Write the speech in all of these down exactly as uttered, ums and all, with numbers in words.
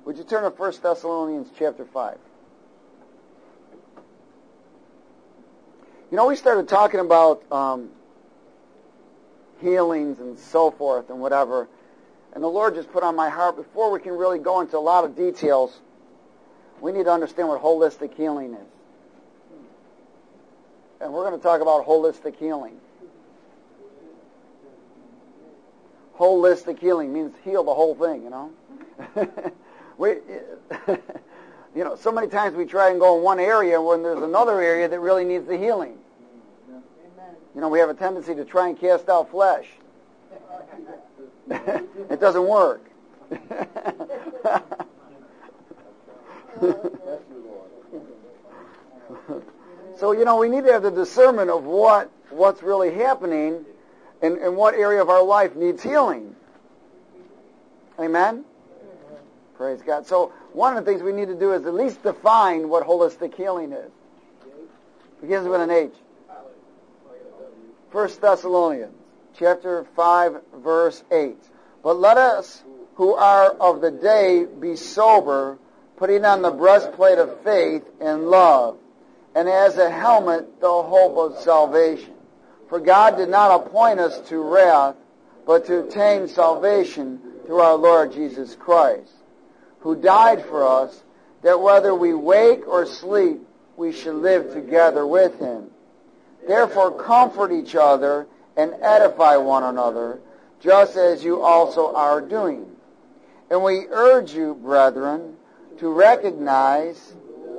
Would you turn to First Thessalonians chapter five? You know, we started talking about um, healings and so forth and whatever, and the Lord just put on my heart, before we can really go into a lot of details, we need to understand what holistic healing is. And we're going to talk about holistic healing. Holistic healing means heal the whole thing, you know. we, you know, so many times we try and go in one area when there's another area that really needs the healing. You know, we have a tendency to try and cast out flesh. It doesn't work. So, you know, we need to have the discernment of what what's really happening and, and what area of our life needs healing. Amen? Praise God. So one of the things we need to do is at least define what holistic healing is. It begins with an H. First Thessalonians chapter five, verse eight. But let us who are of the day be sober, putting on the breastplate of faith and love, and as a helmet the hope of salvation. For God did not appoint us to wrath, but to obtain salvation through our Lord Jesus Christ, who died for us, that whether we wake or sleep, we should live together with him. Therefore comfort each other and edify one another, just as you also are doing. And we urge you, brethren, to recognize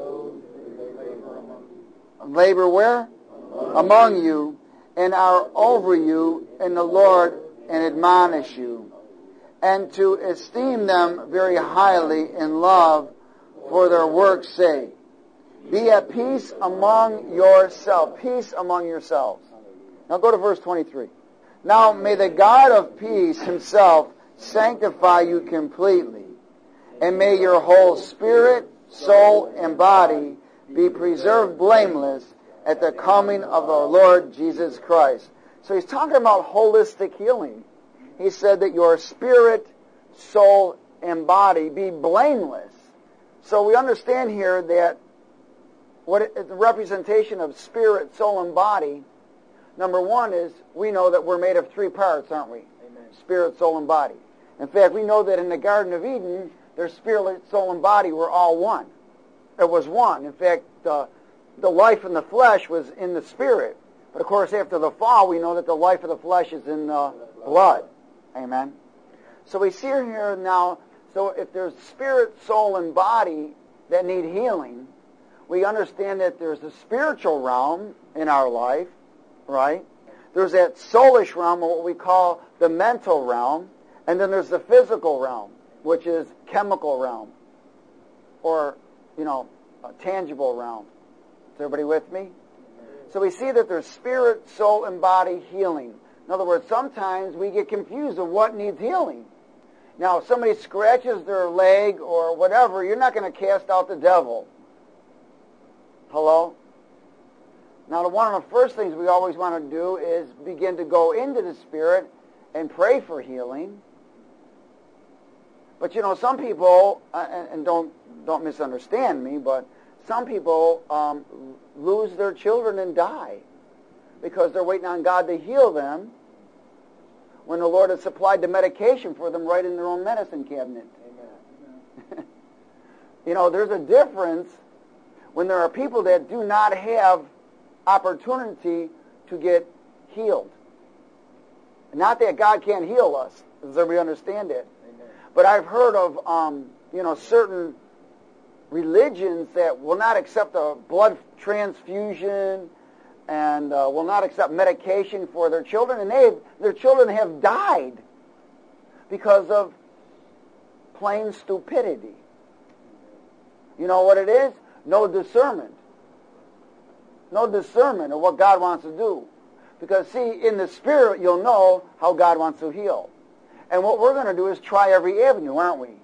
labor where? Among you, and are over you in the Lord, and admonish you, and to esteem them very highly in love for their work's sake. Be at peace among yourselves. Peace among yourselves. Now go to verse twenty-three. Now may the God of peace himself sanctify you completely, and may your whole spirit, soul, and body be preserved blameless at the coming of our Lord Jesus Christ. So he's talking about holistic healing. He said that your spirit, soul, and body be blameless. So we understand here that what it, the representation of spirit, soul, and body, number one is we know that we're made of three parts, aren't we? Amen. Spirit, soul, and body. In fact, we know that in the Garden of Eden, their spirit, soul, and body were all one. It was one. In fact, uh, the life in the flesh was in the spirit. But of course, after the fall, we know that the life of the flesh is in the blood. Amen. So we see here now, so if there's spirit, soul, and body that need healing, we understand that there's a spiritual realm in our life, right? There's that soulish realm, or what we call the mental realm, and then there's the physical realm, which is chemical realm, or, you know, a tangible realm. Is everybody with me? So we see that there's spirit, soul, and body healing. In other words, sometimes we get confused of what needs healing. Now, if somebody scratches their leg or whatever, you're not going to cast out the devil. Hello? Now, one of the first things we always want to do is begin to go into the Spirit and pray for healing. But, you know, some people, uh, and, and don't don't misunderstand me, but some people um, lose their children and die because they're waiting on God to heal them when the Lord has supplied the medication for them right in their own medicine cabinet. Amen. You know, there's a difference when there are people that do not have opportunity to get healed. Not that God can't heal us, as we understand it. Amen. But I've heard of, um, you know, certain religions that will not accept a blood transfusion and uh, will not accept medication for their children, and they their children have died because of plain stupidity. You know what it is? No discernment. No discernment of what God wants to do. Because, see, in the Spirit, you'll know how God wants to heal. And what we're going to do is try every avenue, aren't we?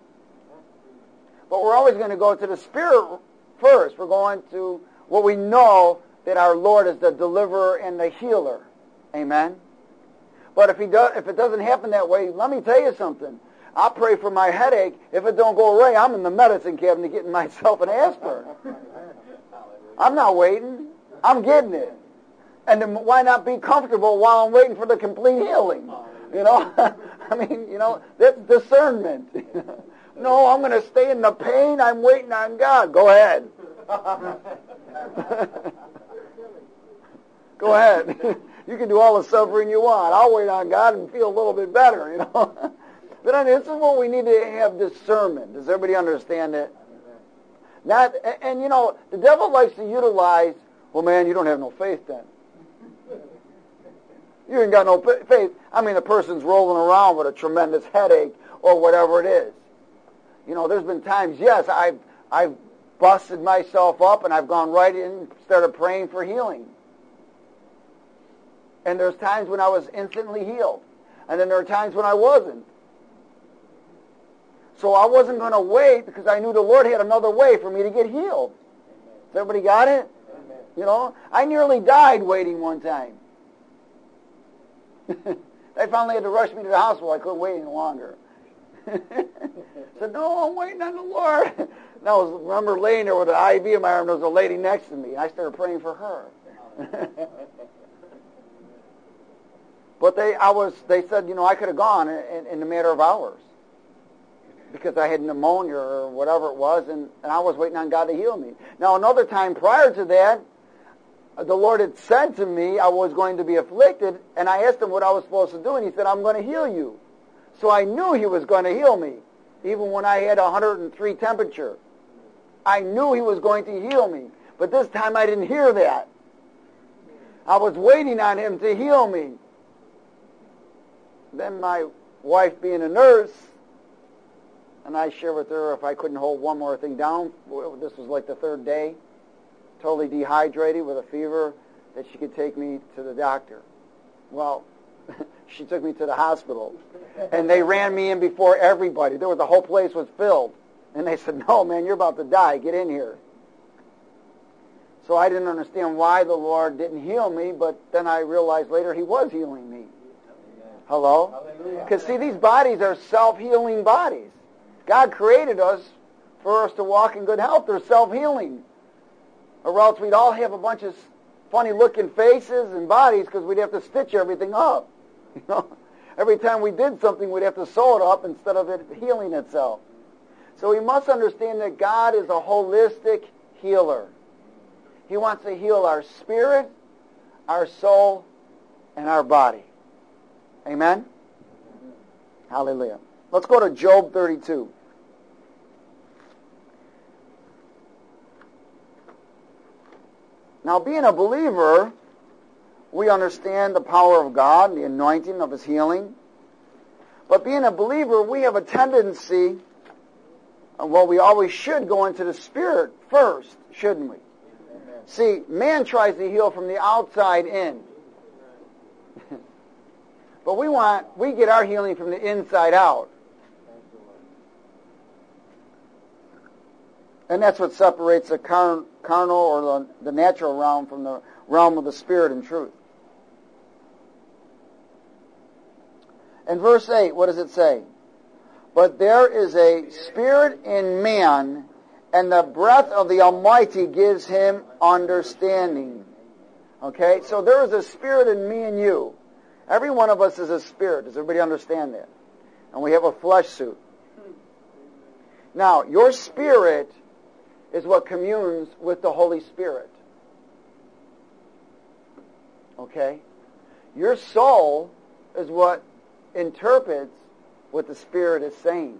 But we're always going to go to the Spirit first. We're going to what we know that our Lord is the deliverer and the healer. Amen? But if he does, if it doesn't happen that way, let me tell you something. I'll pray for my headache. If it don't go away, I'm in the medicine cabinet getting myself an aspirin. I'm not waiting. I'm getting it. And then why not be comfortable while I'm waiting for the complete healing? You know? I mean, you know, that's discernment. No, I'm going to stay in the pain. I'm waiting on God. Go ahead. Go ahead. You can do all the suffering you want. I'll wait on God and feel a little bit better, you know. But I mean, this is what we need to have discernment. Does everybody understand it? Not, and, and, you know, the devil likes to utilize, well, man, you don't have no faith then. You ain't got no faith. I mean, the person's rolling around with a tremendous headache or whatever it is. You know, there's been times, yes, I've, I've busted myself up and I've gone right in and started praying for healing. And there's times when I was instantly healed. And then there are times when I wasn't. So I wasn't going to wait because I knew the Lord had another way for me to get healed. Has everybody got it? Amen. You know, I nearly died waiting one time. They finally had to rush me to the hospital. I couldn't wait any longer. I said, no, I'm waiting on the Lord. And I was, remember laying there with an I V in my arm. There was a lady next to me. I started praying for her. But they, I was, they said, you know, I could have gone in, in a matter of hours because I had pneumonia or whatever it was, and, and I was waiting on God to heal me. Now, another time prior to that, the Lord had said to me I was going to be afflicted, and I asked him what I was supposed to do, and he said, I'm going to heal you. So I knew he was going to heal me, even when I had one hundred three temperature. I knew he was going to heal me, but this time I didn't hear that. I was waiting on him to heal me. Then my wife, being a nurse, and I shared with her if I couldn't hold one more thing down. This was like the third day, totally dehydrated with a fever, that she could take me to the doctor. Well, she took me to the hospital, and they ran me in before everybody. There was, the whole place was filled. And they said, no, man, you're about to die. Get in here. So I didn't understand why the Lord didn't heal me, but then I realized later he was healing me. Hello? Because, see, these bodies are self-healing bodies. God created us for us to walk in good health. They're self-healing. Or else we'd all have a bunch of funny-looking faces and bodies because we'd have to stitch everything up. You know? Every time we did something, we'd have to sew it up instead of it healing itself. So we must understand that God is a holistic healer. He wants to heal our spirit, our soul, and our body. Amen? Hallelujah. Let's go to Job thirty-two. Now, being a believer, we understand the power of God, the anointing of His healing. But being a believer, we have a tendency, well, we always should go into the Spirit first, shouldn't we? Amen. See, man tries to heal from the outside in. But we want, we get our healing from the inside out. And that's what separates the car- carnal or the, the natural realm from the realm of the Spirit and truth. In verse eight, what does it say? But there is a spirit in man, and the breath of the Almighty gives him understanding. Okay? So there is a spirit in me and you. Every one of us is a spirit. Does everybody understand that? And we have a flesh suit. Now, your spirit is what communes with the Holy Spirit. Okay? Your soul is what interprets what the Spirit is saying.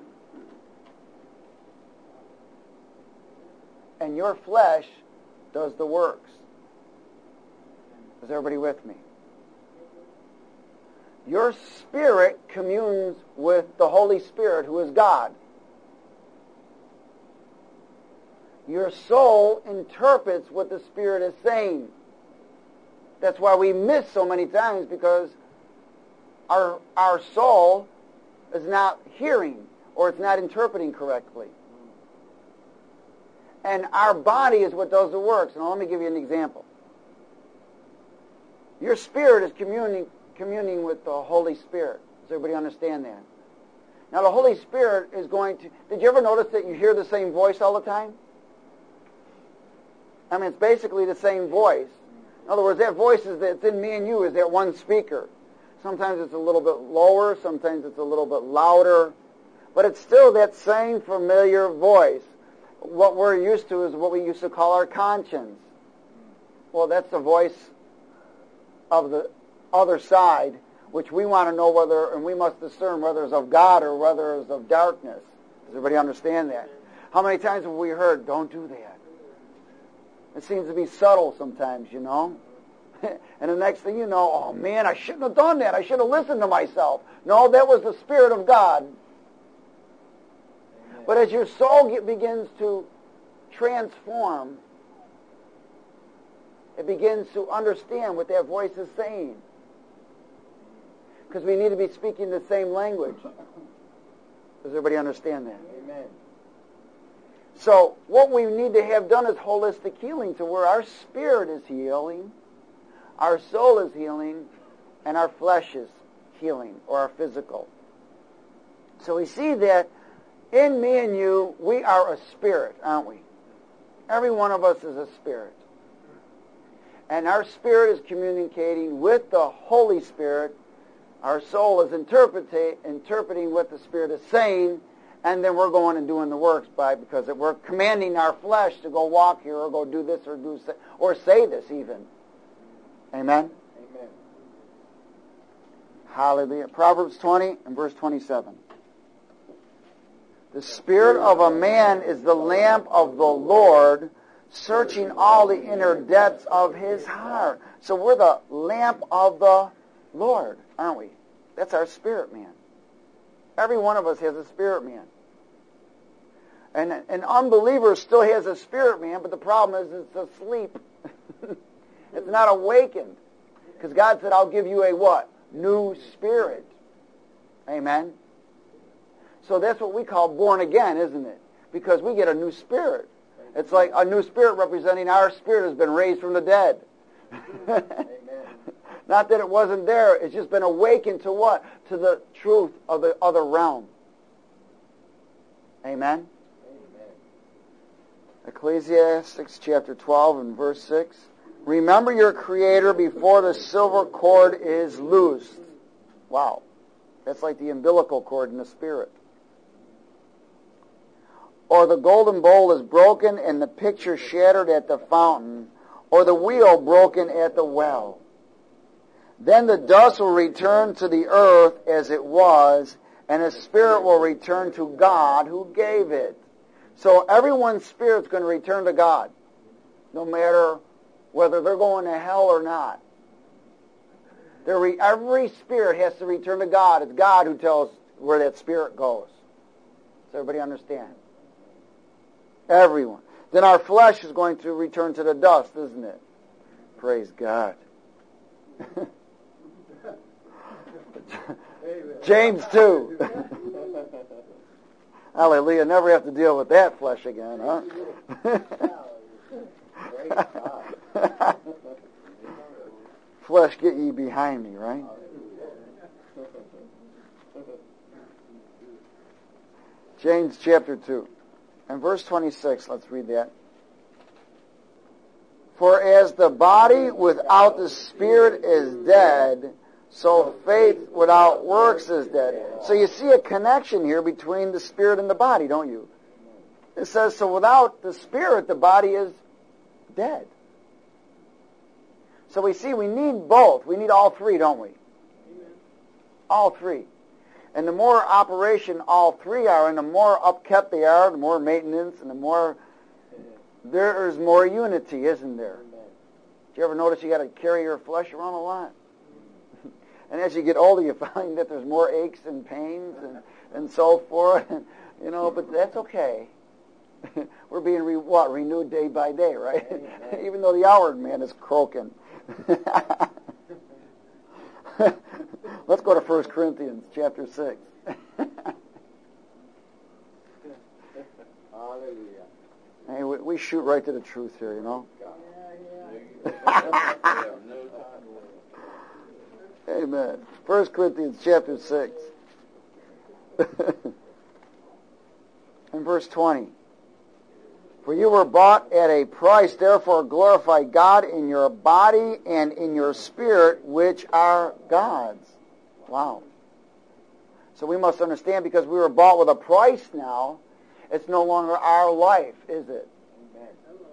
And your flesh does the works. Is everybody with me? Your spirit communes with the Holy Spirit, who is God. Your soul interprets what the Spirit is saying. That's why we miss so many times, because our our soul is not hearing, or it's not interpreting correctly. And our body is what does the works. Now let me give you an example. Your spirit is communing communing with the Holy Spirit. Does everybody understand that? Now the Holy Spirit is going to... Did you ever notice that you hear the same voice all the time? I mean, it's basically the same voice. In other words, that voice is that's in me and you is that one speaker. Sometimes it's a little bit lower, sometimes it's a little bit louder, but it's still that same familiar voice. What we're used to is what we used to call our conscience. Well, that's the voice of the other side, which we want to know whether, and we must discern whether it's of God or whether it's of darkness. Does everybody understand that? How many times have we heard, don't do that? It seems to be subtle sometimes, you know. And the next thing you know, oh man, I shouldn't have done that. I should have listened to myself. No, that was the Spirit of God. Amen. But as your soul get, begins to transform, it begins to understand what that voice is saying. Because we need to be speaking the same language. Does everybody understand that? Amen. So what we need to have done is holistic healing, to where our spirit is healing, our soul is healing, and our flesh is healing, or our physical. So we see that in me and you, we are a spirit, aren't we? Every one of us is a spirit. And our spirit is communicating with the Holy Spirit. Our soul is interpreting, interpreting what the Spirit is saying, and then we're going and doing the works by because we're commanding our flesh to go walk here or go do this or do or say this even. Amen? Amen. Hallelujah. Proverbs twenty and verse twenty-seven. The spirit of a man is the lamp of the Lord, searching all the inner depths of his heart. So we're the lamp of the Lord, aren't we? That's our spirit man. Every one of us has a spirit man. And an unbeliever still has a spirit man, but the problem is it's asleep. It's not awakened. Because God said, I'll give you a what? New spirit. Amen? So that's what we call born again, isn't it? Because we get a new spirit. It's like a new spirit representing our spirit has been raised from the dead. Amen. Not that it wasn't there. It's just been awakened to what? To the truth of the other realm. Amen? Amen. Ecclesiastes chapter twelve and verse six. Remember your Creator before the silver cord is loosed. Wow. That's like the umbilical cord in the spirit. Or the golden bowl is broken and the pitcher shattered at the fountain, or the wheel broken at the well. Then the dust will return to the earth as it was, and the spirit will return to God who gave it. So everyone's spirit's going to return to God, no matter whether they're going to hell or not. Re- every spirit has to return to God. It's God who tells where that spirit goes. Does everybody understand? Everyone. Then our flesh is going to return to the dust, isn't it? Praise God. James two. Hallelujah. Never have to deal with that flesh again, huh? Flesh, get ye behind me, right? James chapter two. And verse twenty-six, let's read that. For as the body without the spirit is dead, so faith without works is dead. So you see a connection here between the spirit and the body, don't you? It says, so without the spirit, the body is dead. So we see we need both. We need all three, don't we? All three. And the more operation all three are, and the more upkept they are, the more maintenance, and the more, there's more unity, isn't there? Do you ever notice you got to carry your flesh around a lot? And as you get older, you find that there's more aches and pains and, and so forth. And, you know, but that's okay. We're being re- what renewed day by day, right? Even though the outward man is croaking. Let's go to First Corinthians chapter six. Hallelujah. Hey, we, we shoot right to the truth here, you know. Amen. First Corinthians chapter six. In verse twenty. For you were bought at a price, therefore glorify God in your body and in your spirit, which are God's. Wow. So we must understand, because we were bought with a price now, it's no longer our life, is it? Amen.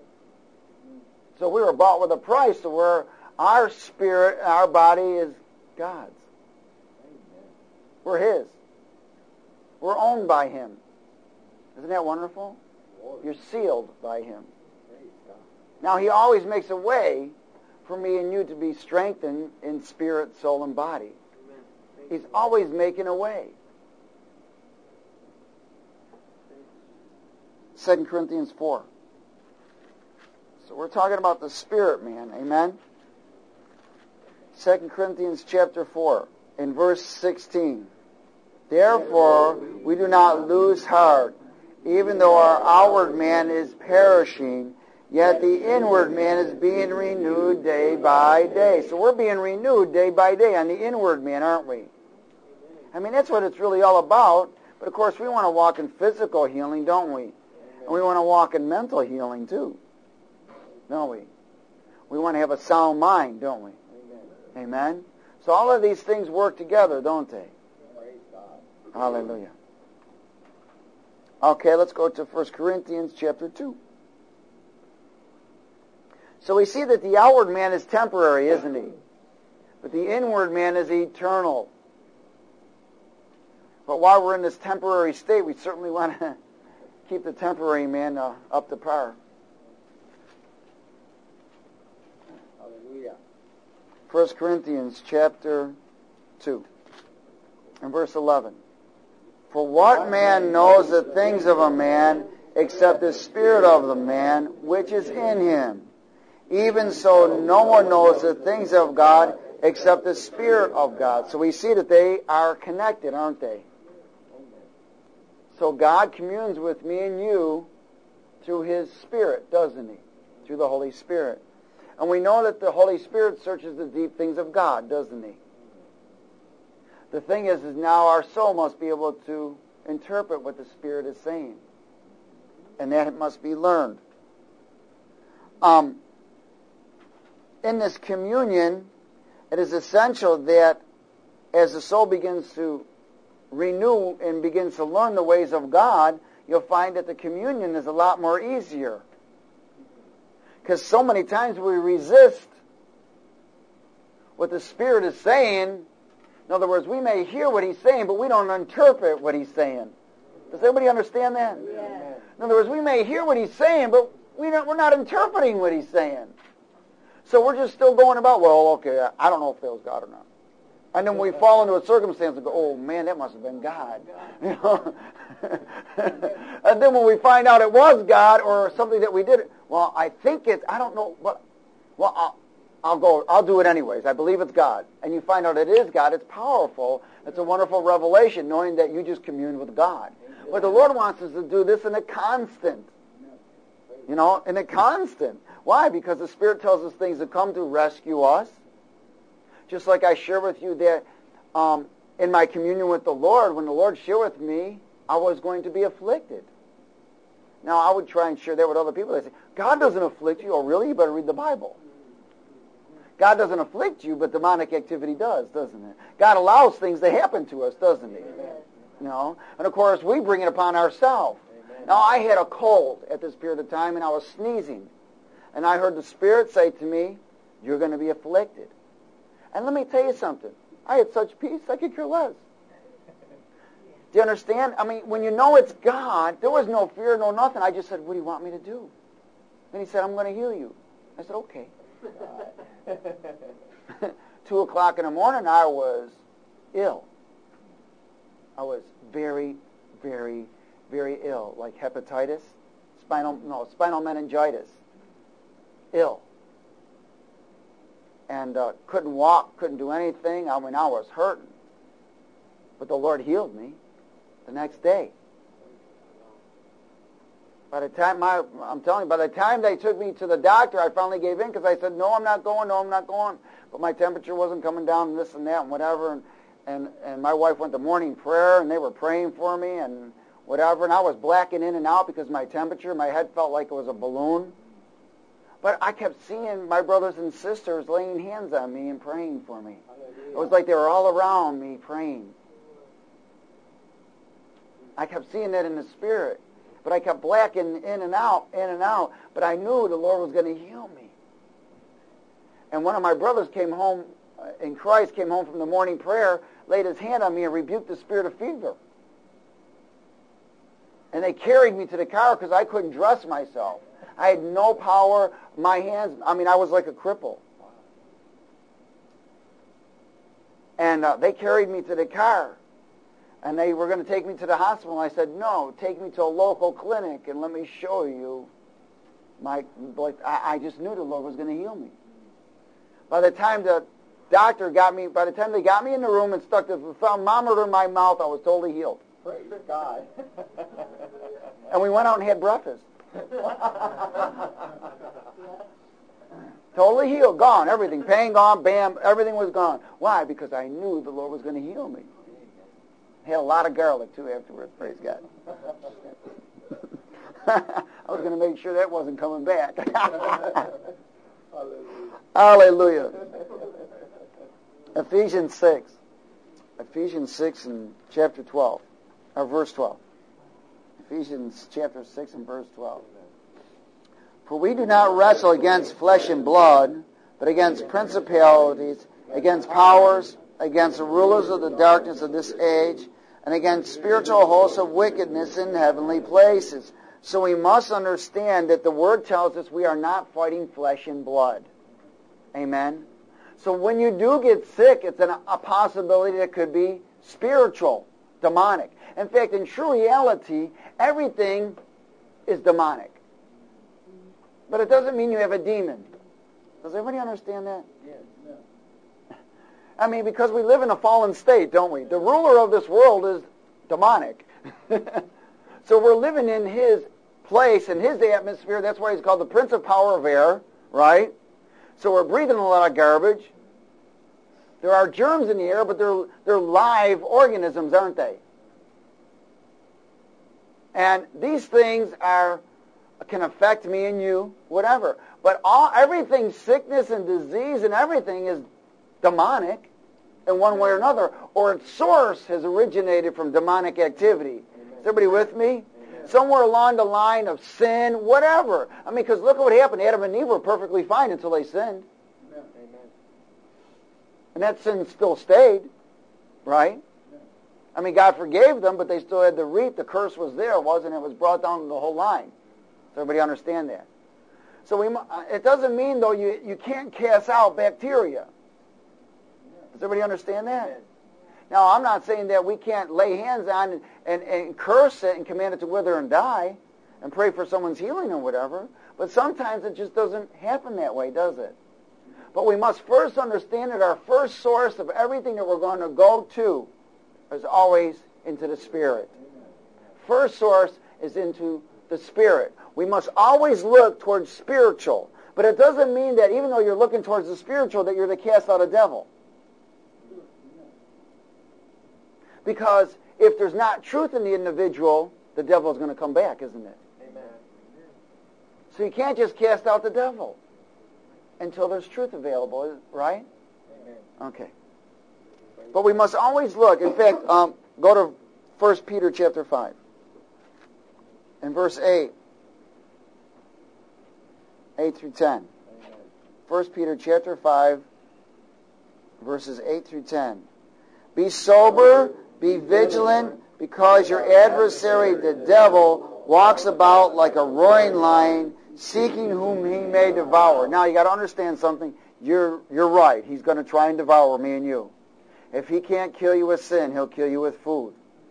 So we were bought with a price, so where our spirit, our body is God's. Amen. We're His. We're owned by Him. Isn't that wonderful? You're sealed by Him. Now, He always makes a way for me and you to be strengthened in spirit, soul, and body. He's always making a way. Second Corinthians four. So we're talking about the spirit man. Amen? Second Corinthians chapter four, in verse sixteen. Therefore, we do not lose heart. Even though our outward man is perishing, yet the inward man is being renewed day by day. So we're being renewed day by day on the inward man, aren't we? I mean, that's what it's really all about. But, of course, we want to walk in physical healing, don't we? And we want to walk in mental healing, too. Don't we? We want to have a sound mind, don't we? Amen. Amen? So all of these things work together, don't they? Praise God. Hallelujah. Okay, let's go to First Corinthians chapter two. So we see that the outward man is temporary, isn't he? But the inward man is eternal. But while we're in this temporary state, we certainly want to keep the temporary man uh, up to par. Hallelujah. First Corinthians chapter two and verse eleven. For what man knows the things of a man except the spirit of the man which is in him? Even so, no one knows the things of God except the Spirit of God. So we see that they are connected, aren't they? So God communes with me and you through His Spirit, doesn't He? Through the Holy Spirit. And we know that the Holy Spirit searches the deep things of God, doesn't He? The thing is, is now our soul must be able to interpret what the Spirit is saying. And that it must be learned. Um, in this communion, it is essential that as the soul begins to renew and begins to learn the ways of God, you'll find that the communion is a lot more easier. Because so many times we resist what the Spirit is saying. In other words, we may hear what He's saying, but we don't interpret what He's saying. Does everybody understand that? Yeah. In other words, we may hear what He's saying, but we don't, we're not interpreting what He's saying. So we're just still going about, well, okay, I don't know if that was God or not. And then we fall into a circumstance and go, oh, man, that must have been God. You know? And then when we find out it was God or something that we did, well, I think it's, I don't know, but, well, I'll, I'll go, I'll do it anyways. I believe it's God. And you find out it is God. It's powerful. It's a wonderful revelation knowing that you just communed with God. But the Lord wants us to do this in a constant. You know, in a constant. Why? Because the Spirit tells us things that come to rescue us. Just like I share with you that um, in my communion with the Lord, when the Lord shared with me, I was going to be afflicted. Now, I would try and share that with other people. They say, God doesn't afflict you. Oh, really? You better read the Bible. God doesn't afflict you, but demonic activity does, doesn't it? God allows things to happen to us, doesn't He? Amen. You know? And, of course, we bring it upon ourselves. Amen. Now, I had a cold at this period of time, and I was sneezing. And I heard the Spirit say to me, you're going to be afflicted. And let me tell you something. I had such peace, I could care less. Do you understand? I mean, when you know it's God, there was no fear, no nothing. I just said, what do you want me to do? And He said, I'm going to heal you. I said, okay. Two o'clock in the morning, I was ill. I was very, very, very ill, like hepatitis, spinal, no, spinal meningitis. Ill. And uh, couldn't walk, couldn't do anything. I mean, I was hurting. But the Lord healed me the next day. By the time, my, I'm telling you, by the time they took me to the doctor, I finally gave in because I said, no, I'm not going, no, I'm not going. But my temperature wasn't coming down and this and that and whatever. And, and, and my wife went to morning prayer, and they were praying for me and whatever, and I was blacking in and out because of my temperature. My head felt like it was a balloon. But I kept seeing my brothers and sisters laying hands on me and praying for me. It was like they were all around me praying. I kept seeing that in the spirit. But I kept blacking in and out, in and out. But I knew the Lord was going to heal me. And one of my brothers came home, uh, in Christ, came home from the morning prayer, laid his hand on me and rebuked the spirit of fever. And they carried me to the car because I couldn't dress myself. I had no power. My hands, I mean, I was like a cripple. And uh, they carried me to the car. And they were going to take me to the hospital. And I said, no, take me to a local clinic and let me show you. My, like, I, I just knew the Lord was going to heal me. By the time the doctor got me, by the time they got me in the room and stuck the thermometer in my mouth, I was totally healed. Praise God. And we went out and had breakfast. Totally healed, gone, everything. Pain gone, bam, everything was gone. Why? Because I knew the Lord was going to heal me. Had a lot of garlic, too, afterwards, praise God. I was going to make sure that wasn't coming back. Hallelujah. Ephesians six. Ephesians six and chapter twelve, or verse twelve. Ephesians chapter six and verse twelve. For we do not wrestle against flesh and blood, but against principalities, against powers, against the rulers of the darkness of this age, and against spiritual hosts of wickedness in heavenly places. So we must understand that the Word tells us we are not fighting flesh and blood. Amen? So when you do get sick, it's an, a possibility that could be spiritual, demonic. In fact, in true reality, everything is demonic. But it doesn't mean you have a demon. Does everybody understand that? Yes. I mean, because we live in a fallen state, don't we? The ruler of this world is demonic. So we're living in his place, in his atmosphere. That's why he's called the Prince of Power of Air, right? So we're breathing a lot of garbage. There are germs in the air, but they're, they're live organisms, aren't they? And these things are can affect me and you, whatever. But all everything, sickness and disease and everything is demonic in one way or another, or its source has originated from demonic activity. Is everybody with me? Amen. Somewhere along the line of sin, whatever. I mean, because look at what happened. Adam and Eve were perfectly fine until they sinned. Amen. And that sin still stayed, right? I mean, God forgave them, but they still had to reap. The curse was there, wasn't it? It was brought down the whole line. Does everybody understand that? So we, it doesn't mean, though, you, you can't cast out bacteria. Does everybody understand that? Amen. Now, I'm not saying that we can't lay hands on and, and, and curse it and command it to wither and die and pray for someone's healing or whatever, but sometimes it just doesn't happen that way, does it? But we must first understand that our first source of everything that we're going to go to is always into the Spirit. First source is into the Spirit. We must always look towards spiritual, but it doesn't mean that even though you're looking towards the spiritual that you're to cast out a devil. Because if there's not truth in the individual, the devil is going to come back, isn't it? Amen. So you can't just cast out the devil until there's truth available, right? Amen. Okay. But we must always look. In fact, um, go to First Peter chapter five. In verse eight. eight through ten. Amen. First Peter chapter five, verses eight through ten. Be sober, be vigilant, because your adversary, the devil, walks about like a roaring lion, seeking whom he may devour. Now, you got to understand something. You're you're right. He's going to try and devour me and you. If he can't kill you with sin, he'll kill you with food.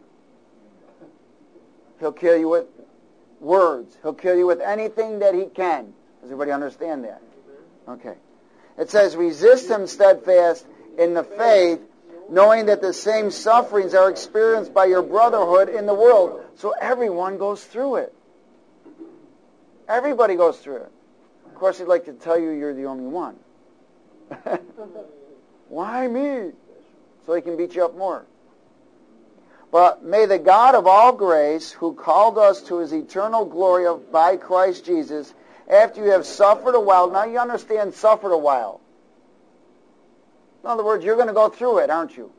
He'll kill you with words. He'll kill you with anything that he can. Does everybody understand that? Okay. It says, resist him steadfast in the faith, knowing that the same sufferings are experienced by your brotherhood in the world. So everyone goes through it. Everybody goes through it. Of course, he'd like to tell you you're the only one. Why me? so he can beat you up more. But may the God of all grace, who called us to his eternal glory of by Christ Jesus, after you have suffered a while, now you understand suffered a while. In other words, you're going to go through it, aren't you?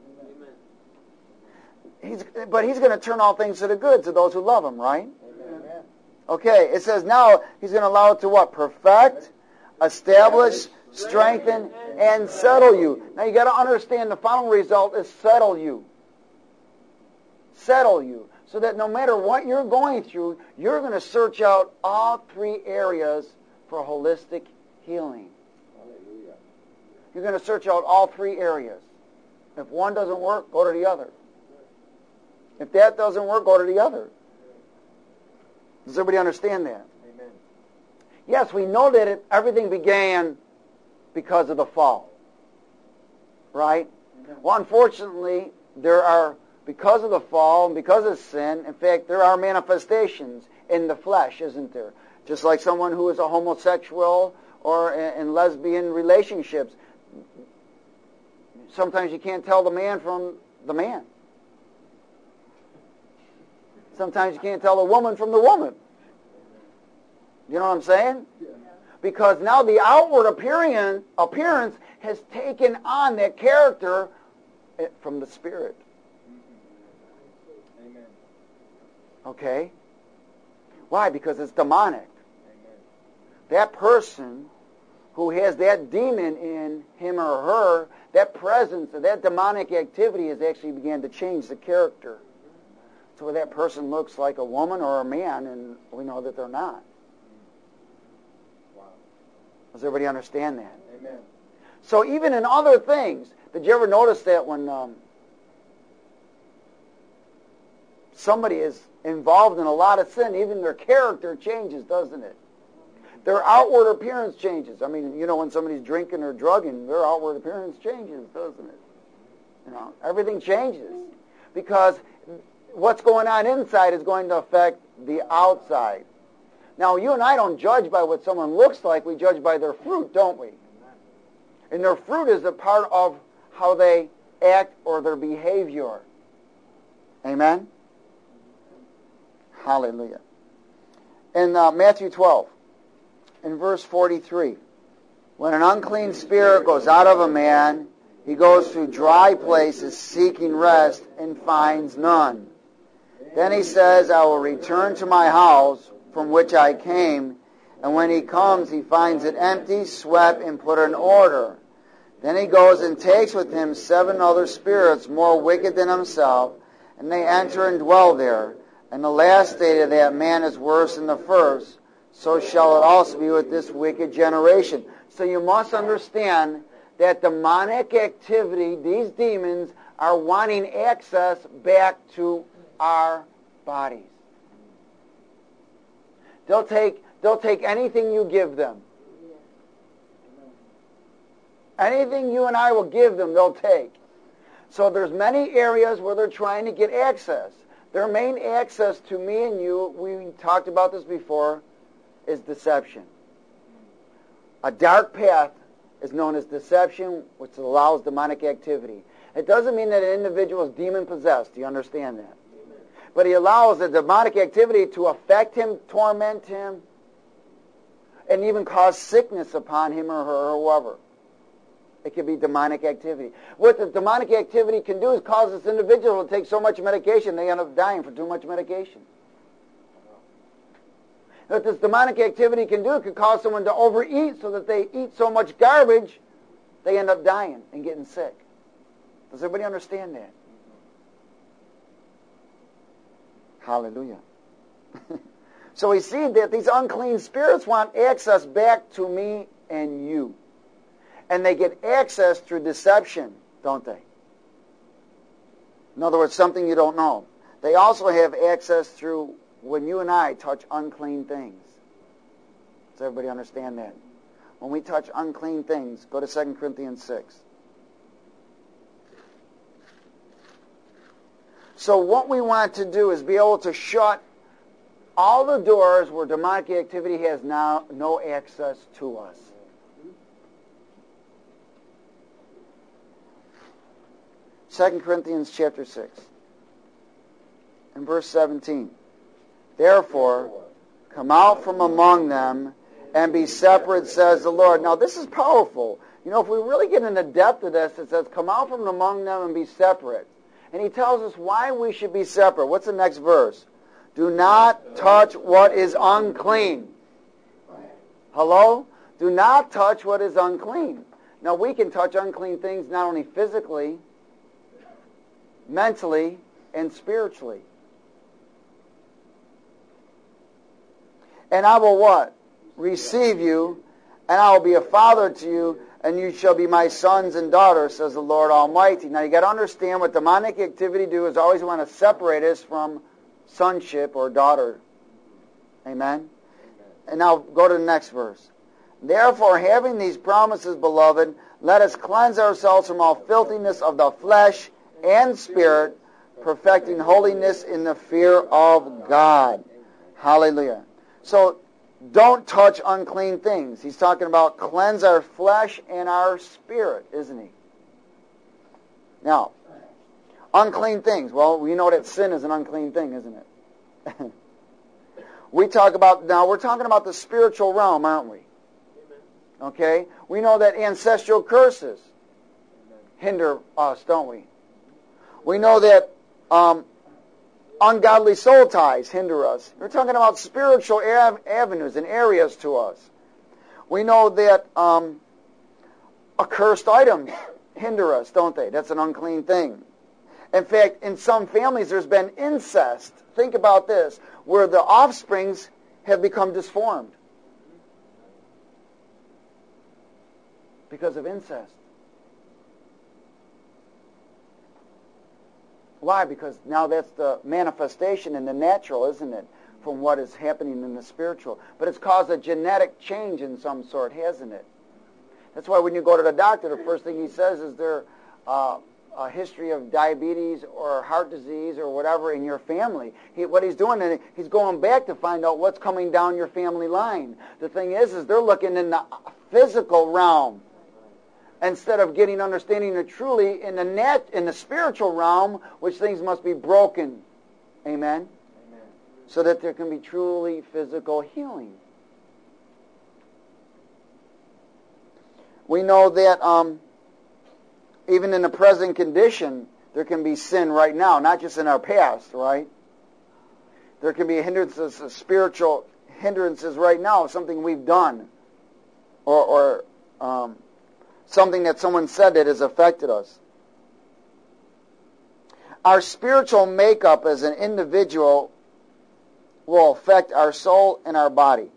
He's, but he's going to turn all things to the good to those who love him, right? Amen. Okay, it says now he's going to allow it to what? Perfect, establish, strengthen, and settle you. Now you got to understand the final result is settle you. Settle you. So that no matter what you're going through, you're going to search out all three areas for holistic healing. Hallelujah. You're going to search out all three areas. If one doesn't work, go to the other. If that doesn't work, go to the other. Does everybody understand that? Amen. Yes, we know that it, everything began because of the fall. Right? Amen. Well, unfortunately, there are, because of the fall and because of sin, in fact, there are manifestations in the flesh, isn't there? Just like someone who is a homosexual or in lesbian relationships. Sometimes you can't tell the man from the man. Sometimes you can't tell the woman from the woman. You know what I'm saying? Yeah. Because now the outward appearance, appearance has taken on that character from the Spirit. Amen. Okay? Why? Because it's demonic. Amen. That person who has that demon in him or her, that presence, that demonic activity has actually began to change the character. So that person looks like a woman or a man, and we know that they're not. Wow. Does everybody understand that? Amen. So even in other things, did you ever notice that when um, somebody is involved in a lot of sin, even their character changes, doesn't it? Their outward appearance changes. I mean, you know, when somebody's drinking or drugging, their outward appearance changes, doesn't it? You know, everything changes because what's going on inside is going to affect the outside. Now, you and I don't judge by what someone looks like. We judge by their fruit, don't we? And their fruit is a part of how they act or their behavior. Amen? Hallelujah. In uh, Matthew twelve, in verse forty-three, when an unclean spirit goes out of a man, he goes through dry places seeking rest and finds none. Then he says, I will return to my house from which I came. And when he comes, he finds it empty, swept, and put in order. Then he goes and takes with him seven other spirits more wicked than himself, and they enter and dwell there. And the last state of that man is worse than the first. So shall it also be with this wicked generation. So you must understand that demonic activity, these demons, are wanting access back to our bodies. They'll take, they'll take anything you give them. Anything you and I will give them, they'll take. So there's many areas where they're trying to get access. Their main access to me and you, we talked about this before, is deception. A dark path is known as deception, which allows demonic activity. It doesn't mean that an individual is demon-possessed. Do you understand that? Amen. But he allows the demonic activity to affect him, torment him, and even cause sickness upon him or her or whoever. It can be demonic activity. What the demonic activity can do is cause this individual to take so much medication they end up dying for too much medication. What this demonic activity can do, it can cause someone to overeat so that they eat so much garbage they end up dying and getting sick. Does everybody understand that? Hallelujah. So we see that these unclean spirits want access back to me and you. And they get access through deception, don't they? In other words, something you don't know. They also have access through when you and I touch unclean things. Does everybody understand that? When we touch unclean things, go to Second Corinthians six. So what we want to do is be able to shut all the doors where demonic activity has now no access to us. Second Corinthians chapter six and verse seventeen. Therefore, come out from among them and be separate, says the Lord. Now, this is powerful. You know, if we really get into depth of this, it says, come out from among them and be separate. And he tells us why we should be separate. What's the next verse? Do not touch what is unclean. Hello? Do not touch what is unclean. Now, we can touch unclean things not only physically, mentally, and spiritually. And I will what? Receive you, and I will be a father to you, and you shall be my sons and daughters, says the Lord Almighty. Now, you got to understand what demonic activity do is always want to separate us from sonship or daughter. Amen? And now go to the next verse. Therefore, having these promises, beloved, let us cleanse ourselves from all filthiness of the flesh and spirit, perfecting holiness in the fear of God. Hallelujah. So, don't touch unclean things. He's talking about cleanse our flesh and our spirit, isn't he? Now, unclean things. Well, we know that sin is an unclean thing, isn't it? We talk about, now we're talking about the spiritual realm, aren't we? Okay? We know that ancestral curses hinder us, don't we? We know that um, ungodly soul ties hinder us. We're talking about spiritual av- avenues and areas to us. We know that um, accursed items hinder us, don't they? That's an unclean thing. In fact, in some families there's been incest. Think about this, where the offsprings have become disformed because of incest. Why? Because now that's the manifestation in the natural, isn't it, from what is happening in the spiritual. But it's caused a genetic change in some sort, hasn't it? That's why when you go to the doctor, the first thing he says is there uh, a history of diabetes or heart disease or whatever in your family. He, what he's doing is he's going back to find out what's coming down your family line. The thing is, is they're looking in the physical realm, instead of getting understanding that truly in the net, in the spiritual realm, which things must be broken. Amen? Amen. So that there can be truly physical healing. We know that um, even in the present condition, there can be sin right now, not just in our past, right? There can be hindrances, spiritual hindrances right now, something we've done, or, or um, something that someone said that has affected us. Our spiritual makeup as an individual will affect our soul and our body.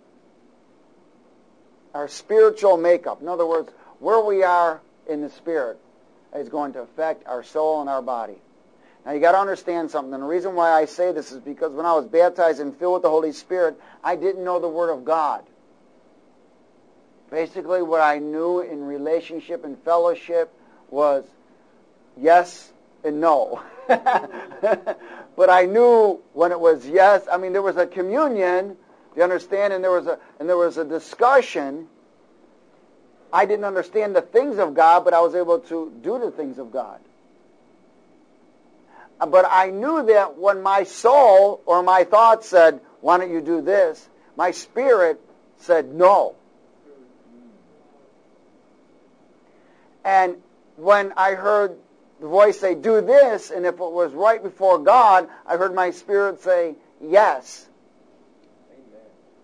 Our spiritual makeup. In other words, where we are in the spirit is going to affect our soul and our body. Now you got to understand something. And the reason why I say this is because when I was baptized and filled with the Holy Spirit, I didn't know the Word of God. Basically, what I knew in relationship and fellowship was yes and no. But I knew when it was yes. I mean, there was a communion, you understand, and there was a and there was a discussion. I didn't understand the things of God, but I was able to do the things of God. But I knew that when my soul or my thoughts said, "Why don't you do this?" my spirit said, "No." And when I heard the voice say, "Do this," and if it was right before God, I heard my spirit say, "Yes." Amen.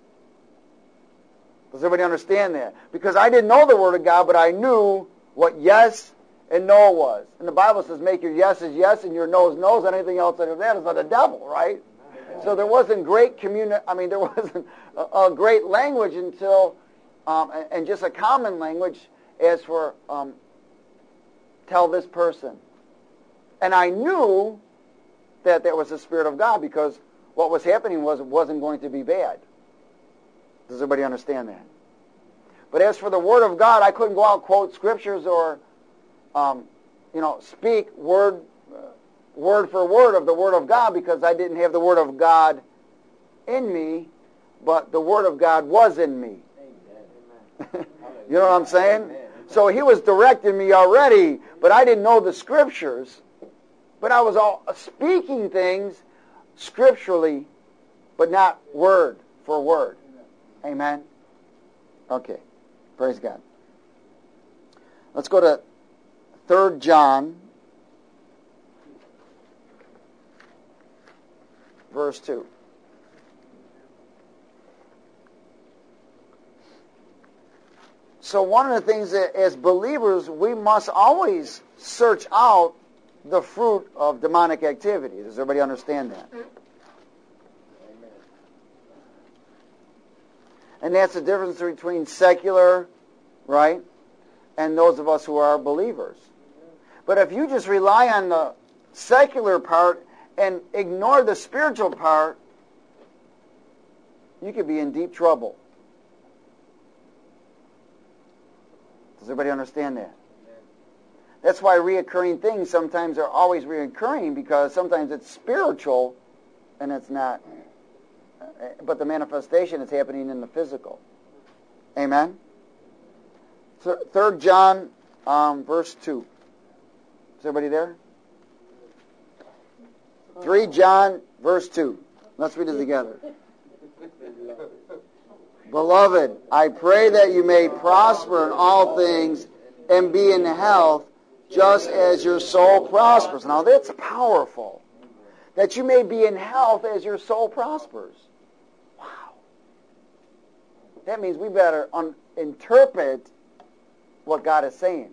Does everybody understand that? Because I didn't know the Word of God, but I knew what yes and no was. And the Bible says, make your yeses yes and your no's no's, and anything else other than that is of the devil, right? Amen. So there wasn't great communi- I mean, there wasn't a, a great language until, um, and just a common language as for, um, tell this person. And I knew that there was the Spirit of God because what was happening was it wasn't going to be bad. Does everybody understand that? But as for the Word of God, I couldn't go out and quote scriptures or, um, you know, speak word, uh, word for word of the Word of God because I didn't have the Word of God in me, but the Word of God was in me. Amen. You know what I'm saying? Amen. So he was directing me already, but I didn't know the scriptures. But I was all speaking things scripturally, but not word for word. Amen? Okay. Praise God. Let's go to Third John, verse two. So one of the things that as believers we must always search out the fruit of demonic activity. Does everybody understand that? Amen. And that's the difference between secular, right, and those of us who are believers. But if you just rely on the secular part and ignore the spiritual part, you could be in deep trouble. Does everybody understand that? That's why reoccurring things sometimes are always reoccurring, because sometimes it's spiritual and it's not. But the manifestation is happening in the physical. Amen? Third John, um, verse two. Is everybody there? Three John, verse two. Let's read it together. Beloved, I pray that you may prosper in all things and be in health, just as your soul prospers. Now that's powerful. That you may be in health as your soul prospers. Wow. That means we better un- interpret what God is saying.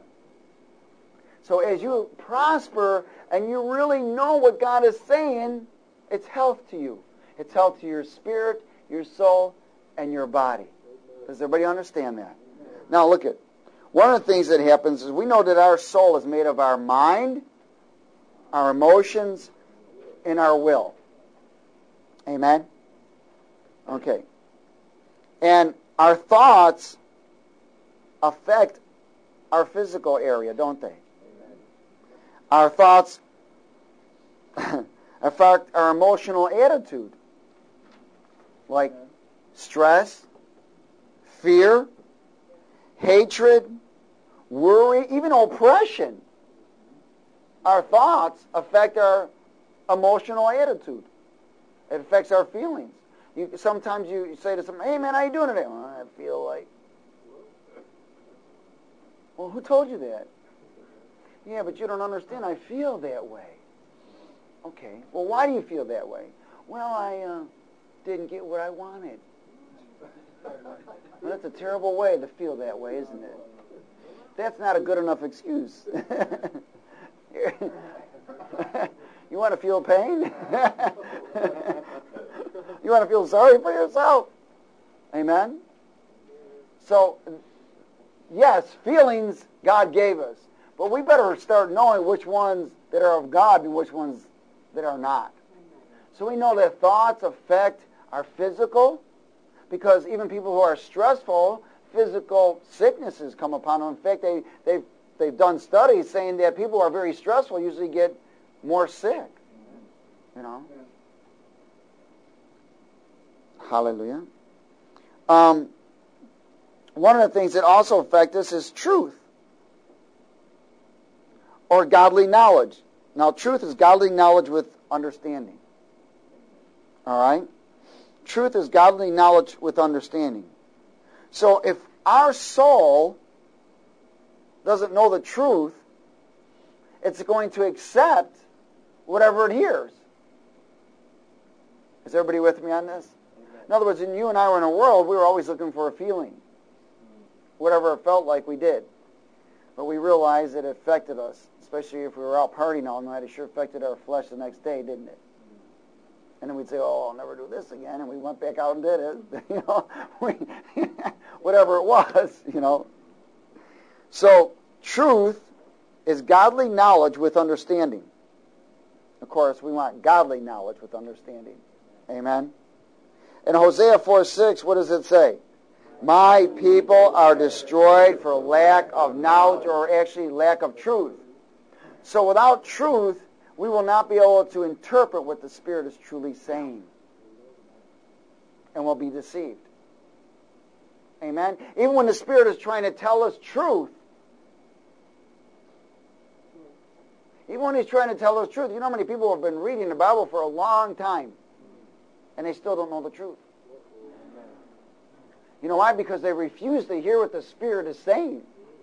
So as you prosper and you really know what God is saying, it's health to you. It's health to your spirit, your soul, and your body. Does everybody understand that? Now look at, one of the things that happens is we know that our soul is made of our mind, our emotions, and our will. Amen? Okay. And our thoughts affect our physical area, don't they? Our thoughts affect our emotional attitude, like stress, fear, hatred, worry, even oppression. Our thoughts affect our emotional attitude. It affects our feelings. You, sometimes you say to someone, "Hey man, how you doing today?" Well, I feel like. Well, who told you that? Yeah, but you don't understand. I feel that way. Okay. Well, why do you feel that way? Well, I uh, didn't get what I wanted. Well, that's a terrible way to feel that way, isn't it? That's not a good enough excuse. You want to feel pain? You want to feel sorry for yourself? Amen? So, yes, feelings God gave us. But we better start knowing which ones that are of God and which ones that are not. So we know that thoughts affect our physical, because even people who are stressful, physical sicknesses come upon them. In fact, they, they've, they've done studies saying that people who are very stressful usually get more sick. You know? Hallelujah. Um, one of the things that also affect us is truth, or godly knowledge. Now, truth is godly knowledge with understanding. All right? Truth is godly knowledge with understanding. So if our soul doesn't know the truth, it's going to accept whatever it hears. Is everybody with me on this? In other words, when you and I were in a world, we were always looking for a feeling. Whatever it felt like, we did. But we realized that it affected us, especially if we were out partying all night. It sure affected our flesh the next day, didn't it? And then we'd say, "Oh, I'll never do this again," and we went back out and did it. You know, we, whatever it was, you know. So, truth is godly knowledge with understanding. Of course, we want godly knowledge with understanding. Amen? In Hosea four six, what does it say? My people are destroyed for lack of knowledge, or actually lack of truth. So without truth, we will not be able to interpret what the Spirit is truly saying. And we'll be deceived. Amen? Even when the Spirit is trying to tell us truth, Even when he's trying to tell us truth. You know how many people have been reading the Bible for a long time and they still don't know the truth? You know why? Because they refuse to hear what the Spirit is saying.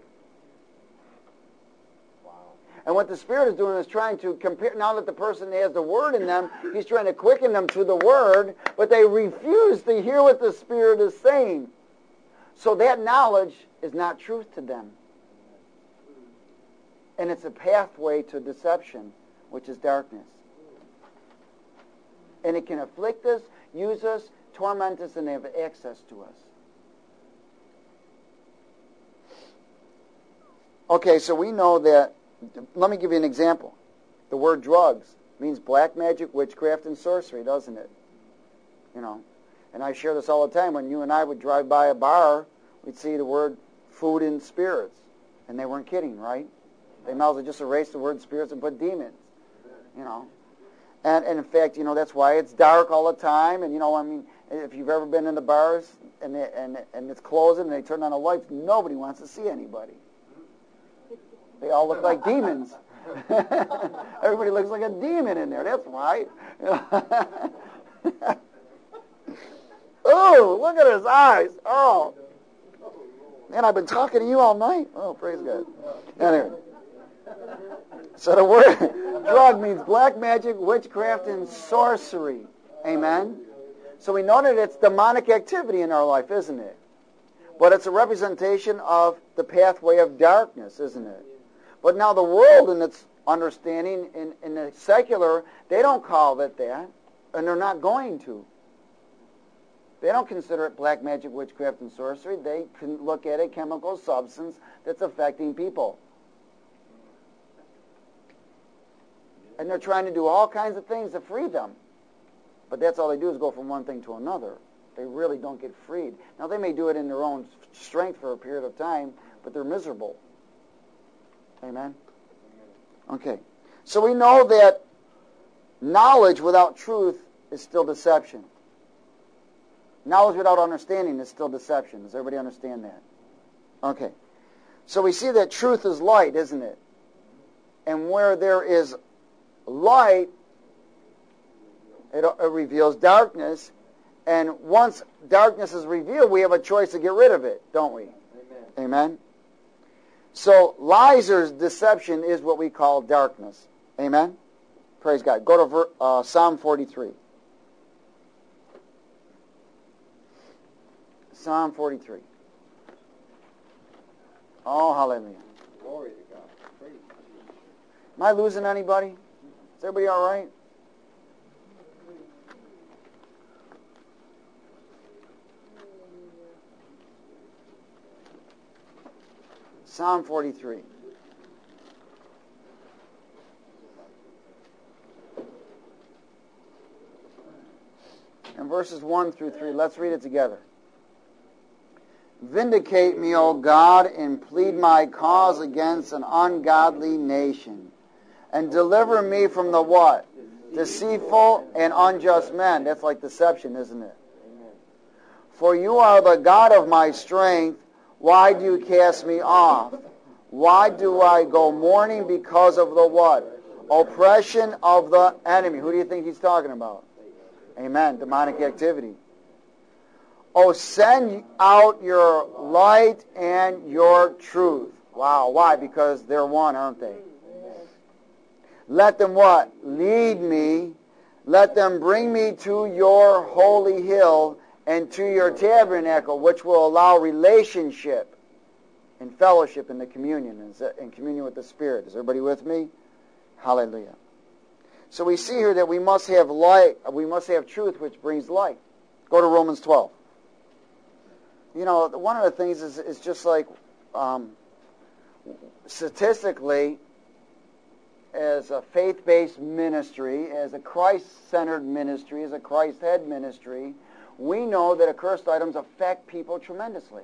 And what the Spirit is doing is trying to compare, now that the person has the Word in them, he's trying to quicken them to the Word, but they refuse to hear what the Spirit is saying. So that knowledge is not truth to them. And it's a pathway to deception, which is darkness. And it can afflict us, use us, torment us, and have access to us. Okay, so we know that. Let me give you an example. The word drugs means black magic, witchcraft, and sorcery, doesn't it? You know, and I share this all the time. When you and I would drive by a bar, we'd see the word food and spirits, and they weren't kidding, right? They might as well just erase the word spirits and put demons, you know. And, and in fact, you know, that's why it's dark all the time. And, you know, I mean, if you've ever been in the bars and they, and and it's closing and they turn on the lights, nobody wants to see anybody. They all look like demons. Everybody looks like a demon in there. That's why. Oh, look at his eyes. Oh. Man, I've been talking to you all night. Oh, praise God. Anyway. So the word drug means black magic, witchcraft, and sorcery. Amen? So we know that it's demonic activity in our life, isn't it? But it's a representation of the pathway of darkness, isn't it? But now the world, in its understanding, in, in the secular, they don't call it that, and they're not going to. They don't consider it black magic, witchcraft, and sorcery. They can look at a chemical substance that's affecting people. And they're trying to do all kinds of things to free them. But that's all they do is go from one thing to another. They really don't get freed. Now, they may do it in their own strength for a period of time, but they're miserable. Amen? Okay. So we know that knowledge without truth is still deception. Knowledge without understanding is still deception. Does everybody understand that? Okay. So we see that truth is light, isn't it? And where there is light, it, it reveals darkness. And once darkness is revealed, we have a choice to get rid of it, don't we? Amen. Amen? So lies or deception is what we call darkness. Amen? Praise God. Go to ver, uh, Psalm forty-three. Psalm forty-three. Oh, hallelujah. Glory to God. Praise God. Am I losing anybody? Is everybody all right? Psalm forty-three. And verses one through three. Let's read it together. Vindicate me, O God, and plead my cause against an ungodly nation. And deliver me from the what? Deceitful and unjust men. That's like deception, isn't it? For you are the God of my strength. Why do you cast me off? Why do I go mourning because of the what? Oppression of the enemy. Who do you think he's talking about? Amen. Demonic activity. Oh, send out your light and your truth. Wow. Why? Because they're one, aren't they? Let them what? Lead me. Let them bring me to your holy hill and to your tabernacle, which will allow relationship and fellowship in the communion, in communion with the Spirit. Is everybody with me? Hallelujah. So we see here that we must have light, we must have truth, which brings light. Go to Romans twelve. You know, one of the things is, is just like um, statistically, as a faith-based ministry, as a Christ-centered ministry, as a Christ-head ministry, we know that accursed items affect people tremendously.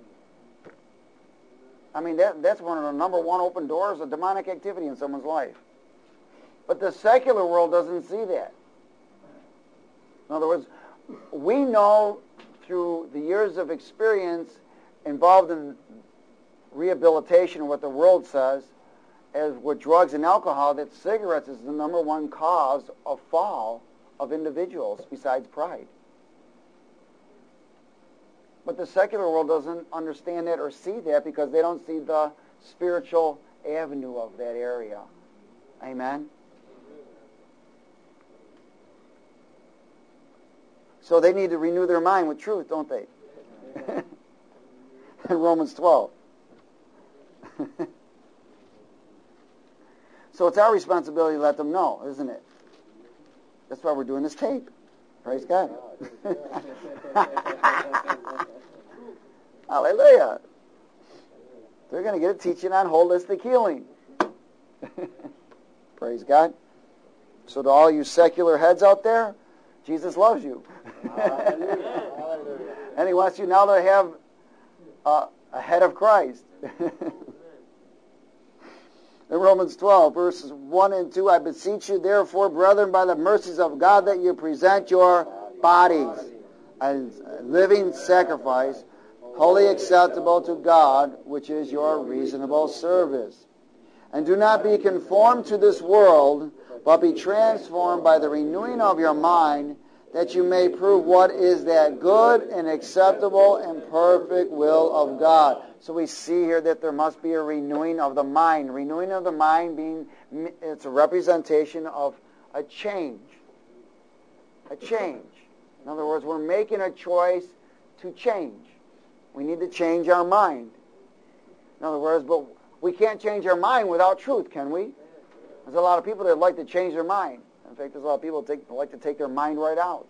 I mean, that, that's one of the number one open doors of demonic activity in someone's life. But the secular world doesn't see that. In other words, we know through the years of experience involved in rehabilitation, what the world says, as with drugs and alcohol, that cigarettes is the number one cause of fall of individuals besides pride. But the secular world doesn't understand that or see that because they don't see the spiritual avenue of that area. Amen? So they need to renew their mind with truth, don't they? In Romans twelve. So it's our responsibility to let them know, isn't it? That's why we're doing this tape. Praise God. Hallelujah. They're going to get a teaching on holistic healing. Praise God. So to all you secular heads out there, Jesus loves you. And he wants you now to have uh, a head of Christ. In Romans twelve, verses one and two, I beseech you, therefore, brethren, by the mercies of God, that you present your bodies as a living sacrifice, wholly acceptable to God, which is your reasonable service. And do not be conformed to this world, but be transformed by the renewing of your mind, that you may prove what is that good and acceptable and perfect will of God. So we see here that there must be a renewing of the mind. Renewing of the mind being, it's a representation of a change. A change. In other words, we're making a choice to change. We need to change our mind. In other words, but we can't change our mind without truth, can we? There's a lot of people that like to change their mind. In fact, there's a lot of people that take, like to take their mind right out.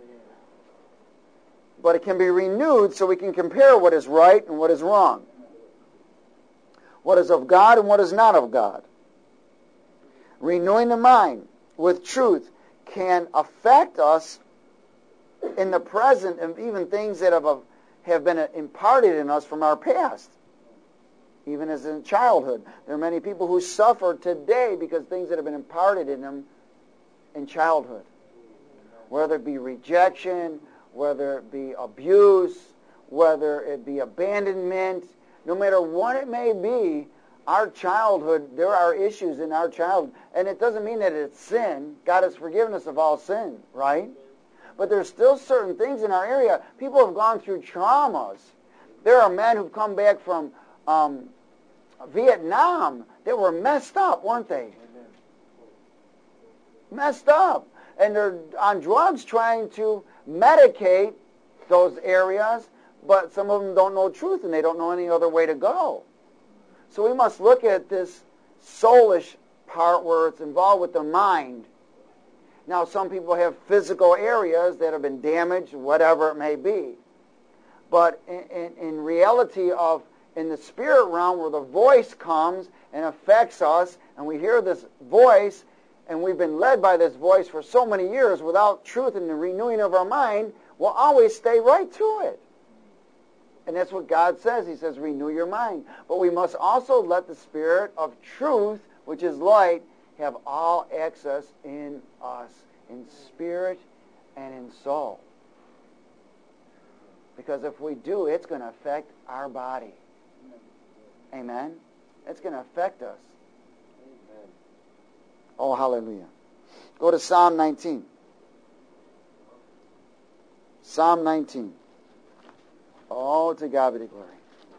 But it can be renewed so we can compare what is right and what is wrong. What is of God and what is not of God. Renewing the mind with truth can affect us in the present and even things that have, have been imparted in us from our past. Even as in childhood. There are many people who suffer today because things that have been imparted in them in childhood. Whether it be rejection, whether it be abuse, whether it be abandonment, no matter what it may be, our childhood, there are issues in our childhood. And it doesn't mean that it's sin. God has forgiven us of all sin, right? But there's still certain things in our area. People have gone through traumas. There are men who've come back from um, Vietnam that were messed up, weren't they? Messed up. And they're on drugs trying to medicate those areas, but some of them don't know truth and they don't know any other way to go. So we must look at this soulish part where it's involved with the mind. Now, some people have physical areas that have been damaged, whatever it may be. But in, in, in reality of, in the spirit realm where the voice comes and affects us, and we hear this voice, and we've been led by this voice for so many years without truth and the renewing of our mind, we'll always stay right to it. And that's what God says. He says, renew your mind. But we must also let the Spirit of truth, which is light, have all access in us, in spirit and in soul. Because if we do, it's going to affect our body. Amen? It's going to affect us. Amen. Oh, hallelujah. Go to Psalm nineteen. Psalm nineteen. Oh, to God be the glory.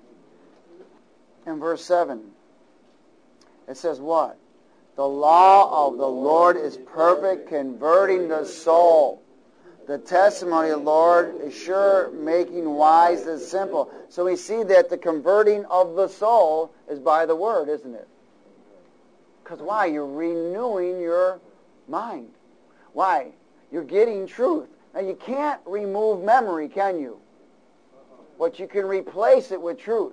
In verse seven, it says what? The law of the Lord is perfect, converting the soul. The testimony of the Lord is sure, making wise the simple. So we see that the converting of the soul is by the Word, isn't it? Because why? You're renewing your mind. Why? You're getting truth. Now you can't remove memory, can you? But you can replace it with truth.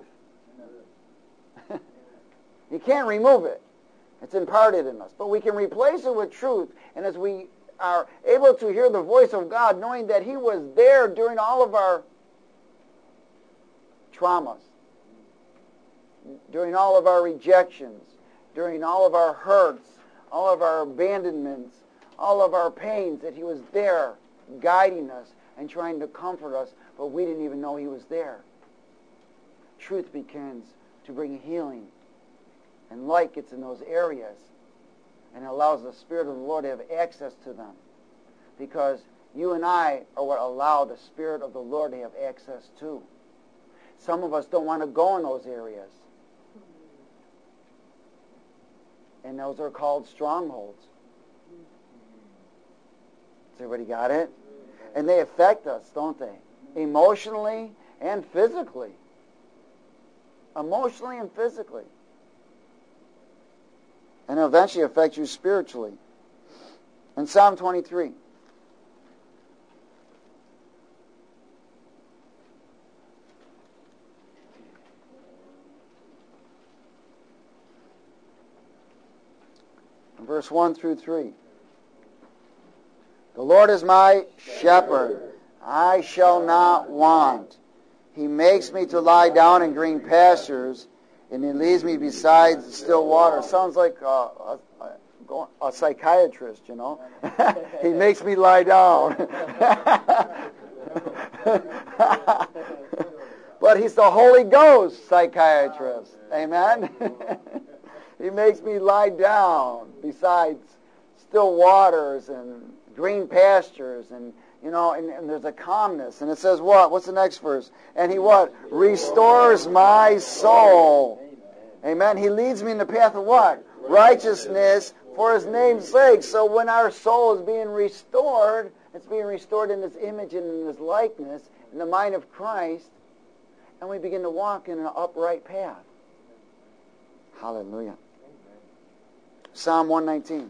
You can't remove it. It's imparted in us. But we can replace it with truth. And as we are able to hear the voice of God, knowing that He was there during all of our traumas, during all of our rejections, during all of our hurts, all of our abandonments, all of our pains, that He was there guiding us and trying to comfort us, but we didn't even know He was there. Truth begins to bring healing And light gets in those areas. And it allows the Spirit of the Lord to have access to them. Because you and I are what allow the Spirit of the Lord to have access to. Some of us don't want to go in those areas. And those are called strongholds. Has everybody got it? And they affect us, don't they? Emotionally and physically. Emotionally and physically. And eventually affect you spiritually. In Psalm twenty-three. Verse one through three. The Lord is my shepherd. I shall not want. He makes me to lie down in green pastures, and he leads me beside the still water. Sounds like a, a, a, a psychiatrist, you know. He makes me lie down. But he's the Holy Ghost psychiatrist. Amen? He makes me lie down beside still waters and green pastures, and you know, and, and there's a calmness. And it says what? What's the next verse? And he what? Restores my soul. Amen. He leads me in the path of what? Righteousness for his name's sake. So when our soul is being restored, it's being restored in his image and in his likeness, in the mind of Christ, and we begin to walk in an upright path. Hallelujah. Psalm one nineteen.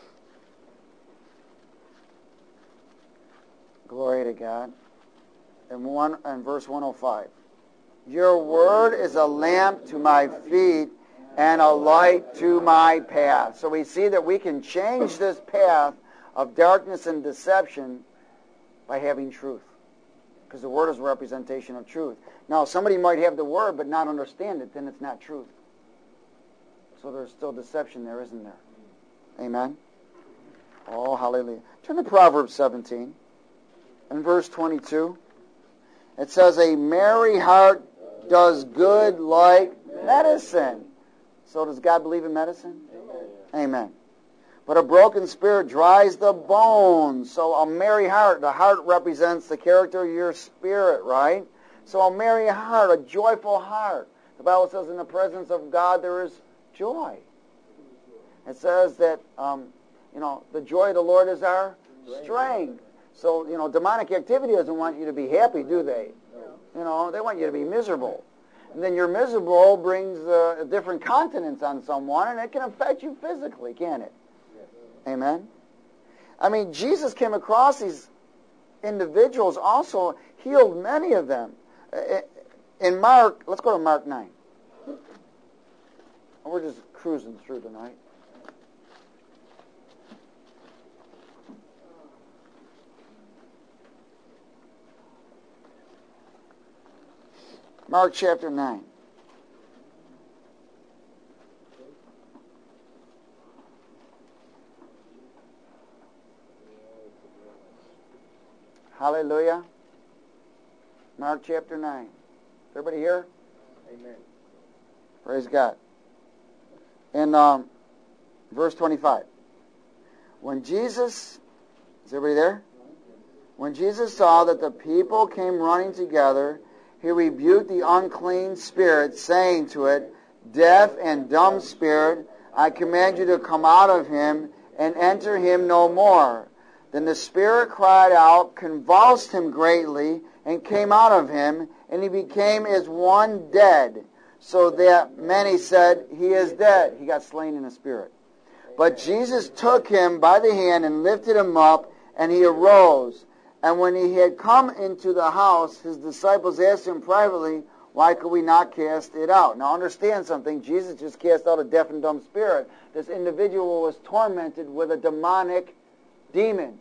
Glory to God. And one and verse one oh five. Your word is a lamp to my feet and a light to my path. So we see that we can change this path of darkness and deception by having truth. Because the word is a representation of truth. Now, somebody might have the word but not understand it, then it's not truth. So there's still deception there, isn't there? Amen? Oh, hallelujah. Turn to Proverbs seventeen. In verse twenty-two, it says, a merry heart does good like medicine. So does God believe in medicine? Amen. Amen. But a broken spirit dries the bones. So a merry heart, the heart represents the character of your spirit, right? So a merry heart, a joyful heart. The Bible says in the presence of God there is joy. It says that, um, you know, the joy of the Lord is our strength. So, you know, demonic activity doesn't want you to be happy, do they? You know, they want you to be miserable. And then your miserable brings uh, a different countenance on someone, and it can affect you physically, can't it? Amen? I mean, Jesus came across these individuals, also healed many of them. In Mark, let's go to Mark nine. We're just cruising through tonight. Mark chapter nine. Hallelujah. Mark chapter nine. Everybody here? Amen. Praise God. In um, verse twenty-five. When Jesus, is everybody there? When Jesus saw that the people came running together, he rebuked the unclean spirit, saying to it, deaf and dumb spirit, I command you to come out of him and enter him no more. Then the spirit cried out, convulsed him greatly, and came out of him, and he became as one dead, so that many said, he is dead. He got slain in the spirit. But Jesus took him by the hand and lifted him up, and he arose. And when he had come into the house, his disciples asked him privately, why could we not cast it out? Now understand something. Jesus just cast out a deaf and dumb spirit. This individual was tormented with a demonic demon.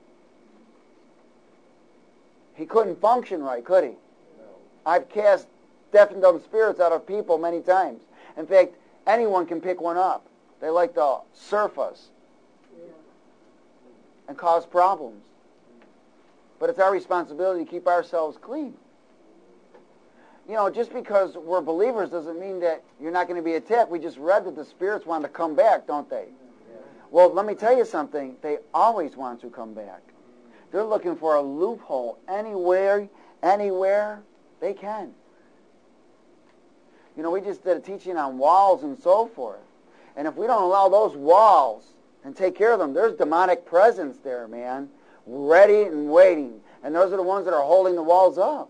He couldn't function right, could he? No. I've cast deaf and dumb spirits out of people many times. In fact, anyone can pick one up. They like to surf us yeah. and cause problems. But it's our responsibility to keep ourselves clean. you know, just because we're believers doesn't mean that you're not going to be attacked. We just read that the spirits want to come back, don't they? Well, let me tell you something. They always want to come back. They're looking for a loophole anywhere, anywhere they can. You know, we just did a teaching on walls and so forth. And if we don't allow those walls and take care of them, there's demonic presence there, man, ready and waiting. And those are the ones that are holding the walls up.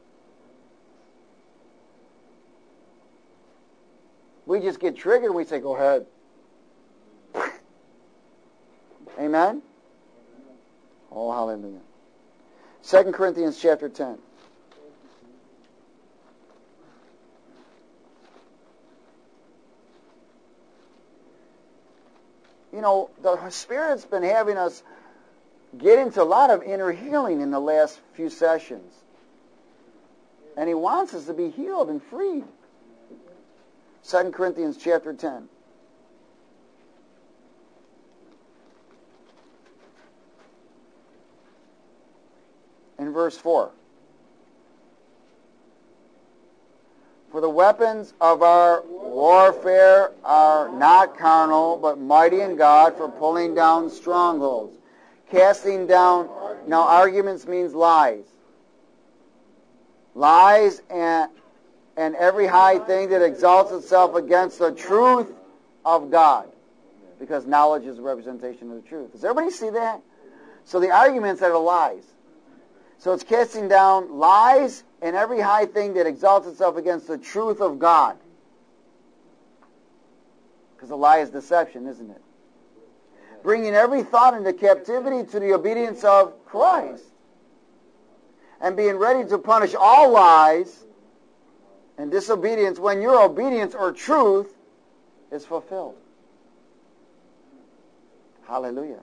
We just get triggered and we say, go ahead. Amen? Oh, hallelujah. Second Corinthians chapter ten. You know, the Spirit's been having us get into a lot of inner healing in the last few sessions. And He wants us to be healed and freed. Second Corinthians chapter ten. In verse four. For the weapons of our warfare are not carnal, but mighty in God for pulling down strongholds. Casting down, now arguments means lies. Lies and, and every high thing that exalts itself against the truth of God. Because knowledge is a representation of the truth. Does everybody see that? So the arguments are the lies. So it's casting down lies and every high thing that exalts itself against the truth of God. Because a lie is deception, isn't it? Bringing every thought into captivity to the obedience of Christ. And being ready to punish all lies and disobedience when your obedience or truth is fulfilled. Hallelujah.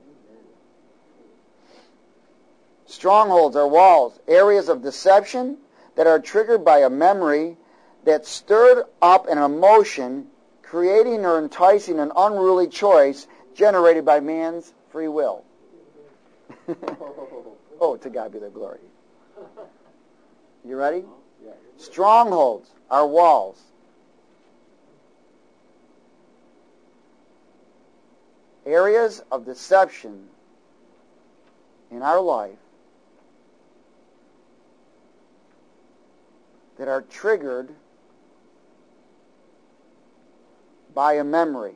Strongholds are walls, areas of deception that are triggered by a memory that stirred up an emotion, creating or enticing an unruly choice generated by man's free will. Oh, to God be the glory. You ready? Strongholds are walls. Areas of deception in our life that are triggered by a memory.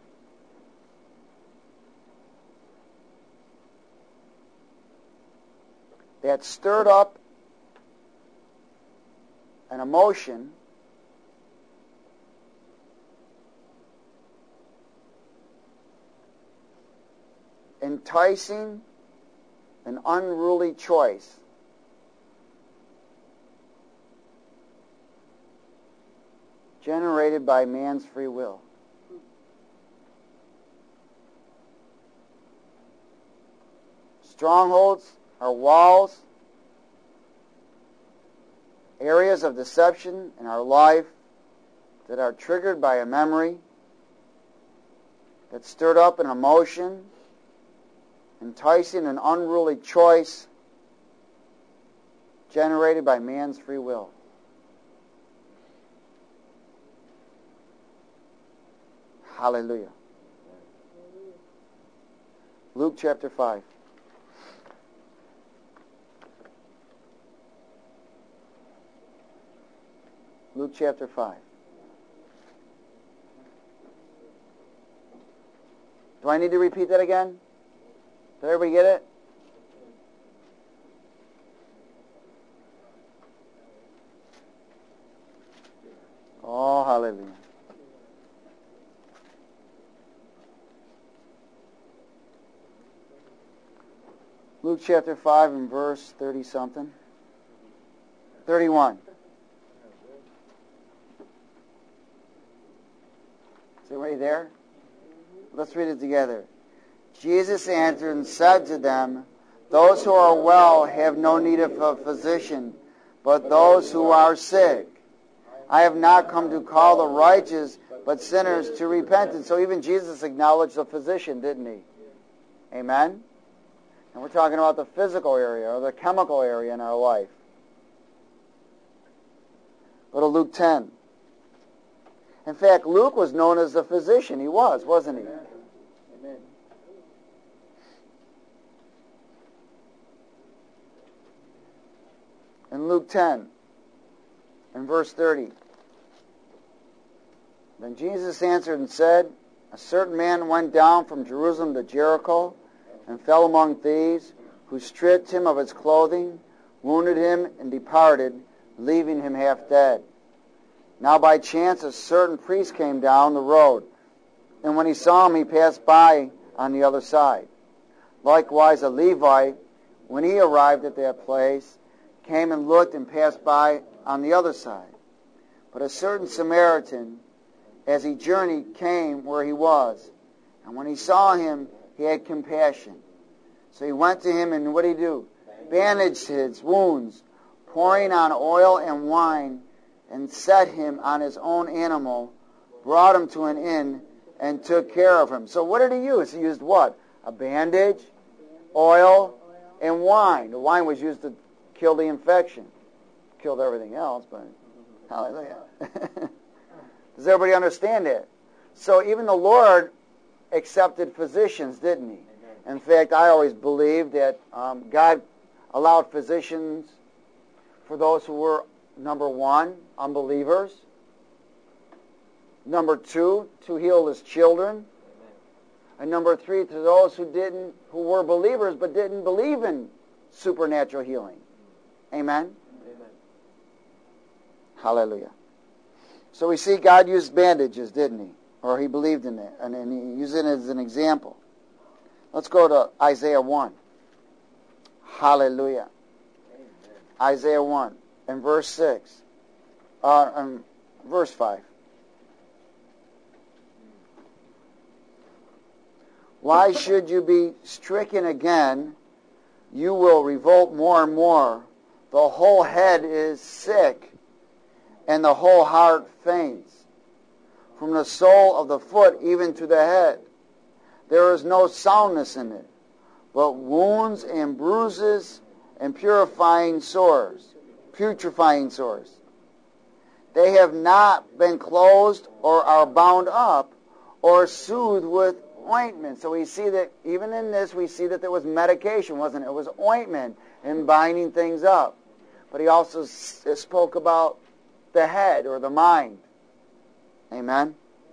That stirred up an emotion enticing an unruly choice generated by man's free will. Strongholds are walls, areas of deception in our life that are triggered by a memory that stirred up an emotion, enticing an unruly choice generated by man's free will. Hallelujah. Luke chapter five. Luke chapter five. Do I need to repeat that again? Did everybody get it? Oh, hallelujah. Luke chapter five and verse thirty-something. thirty-one. Is everybody there? Let's read it together. Jesus answered and said to them, those who are well have no need of a physician, but those who are sick. I have not come to call the righteous, but sinners to repentance. So even Jesus acknowledged the physician, didn't he? Amen? And we're talking about the physical area or the chemical area in our life. Go to Luke ten. In fact, Luke was known as the physician. He was, wasn't he? Amen. In Luke ten, in verse thirty. Then Jesus answered and said, a certain man went down from Jerusalem to Jericho and fell among thieves, who stripped him of his clothing, wounded him, and departed, leaving him half dead. Now by chance a certain priest came down the road, and when he saw him, he passed by on the other side. Likewise a Levite, when he arrived at that place, came and looked and passed by on the other side. But a certain Samaritan, as he journeyed, came where he was, and when he saw him, he had compassion. So he went to him, and what did he do? Bandaged his wounds, pouring on oil and wine, and set him on his own animal, brought him to an inn, and took care of him. So what did he use? He used what? A bandage, oil, and wine. The wine was used to kill the infection. Killed everything else, but hallelujah. Does everybody understand that? So even the Lord accepted physicians, didn't he? In fact, I always believed that um, God allowed physicians for those who were, number one, unbelievers. Number two, to heal his children. And number three, to those who didn't, who were believers but didn't believe in supernatural healing. Amen? Amen. Hallelujah. So we see God used bandages, didn't he? Or he believed in it, and, and he used it as an example. Let's go to Isaiah one. Hallelujah. Amen. Isaiah one and verse six. Uh, um, verse five. Why should you be stricken again? You will revolt more and more. The whole head is sick, and the whole heart faints. From the sole of the foot even to the head, there is no soundness in it, but wounds and bruises and purifying sores, putrefying sores. They have not been closed or are bound up or soothed with ointment. So we see that even in this, we see that there was medication, wasn't it? It was ointment and binding things up. But he also s- spoke about the head or the mind. Amen?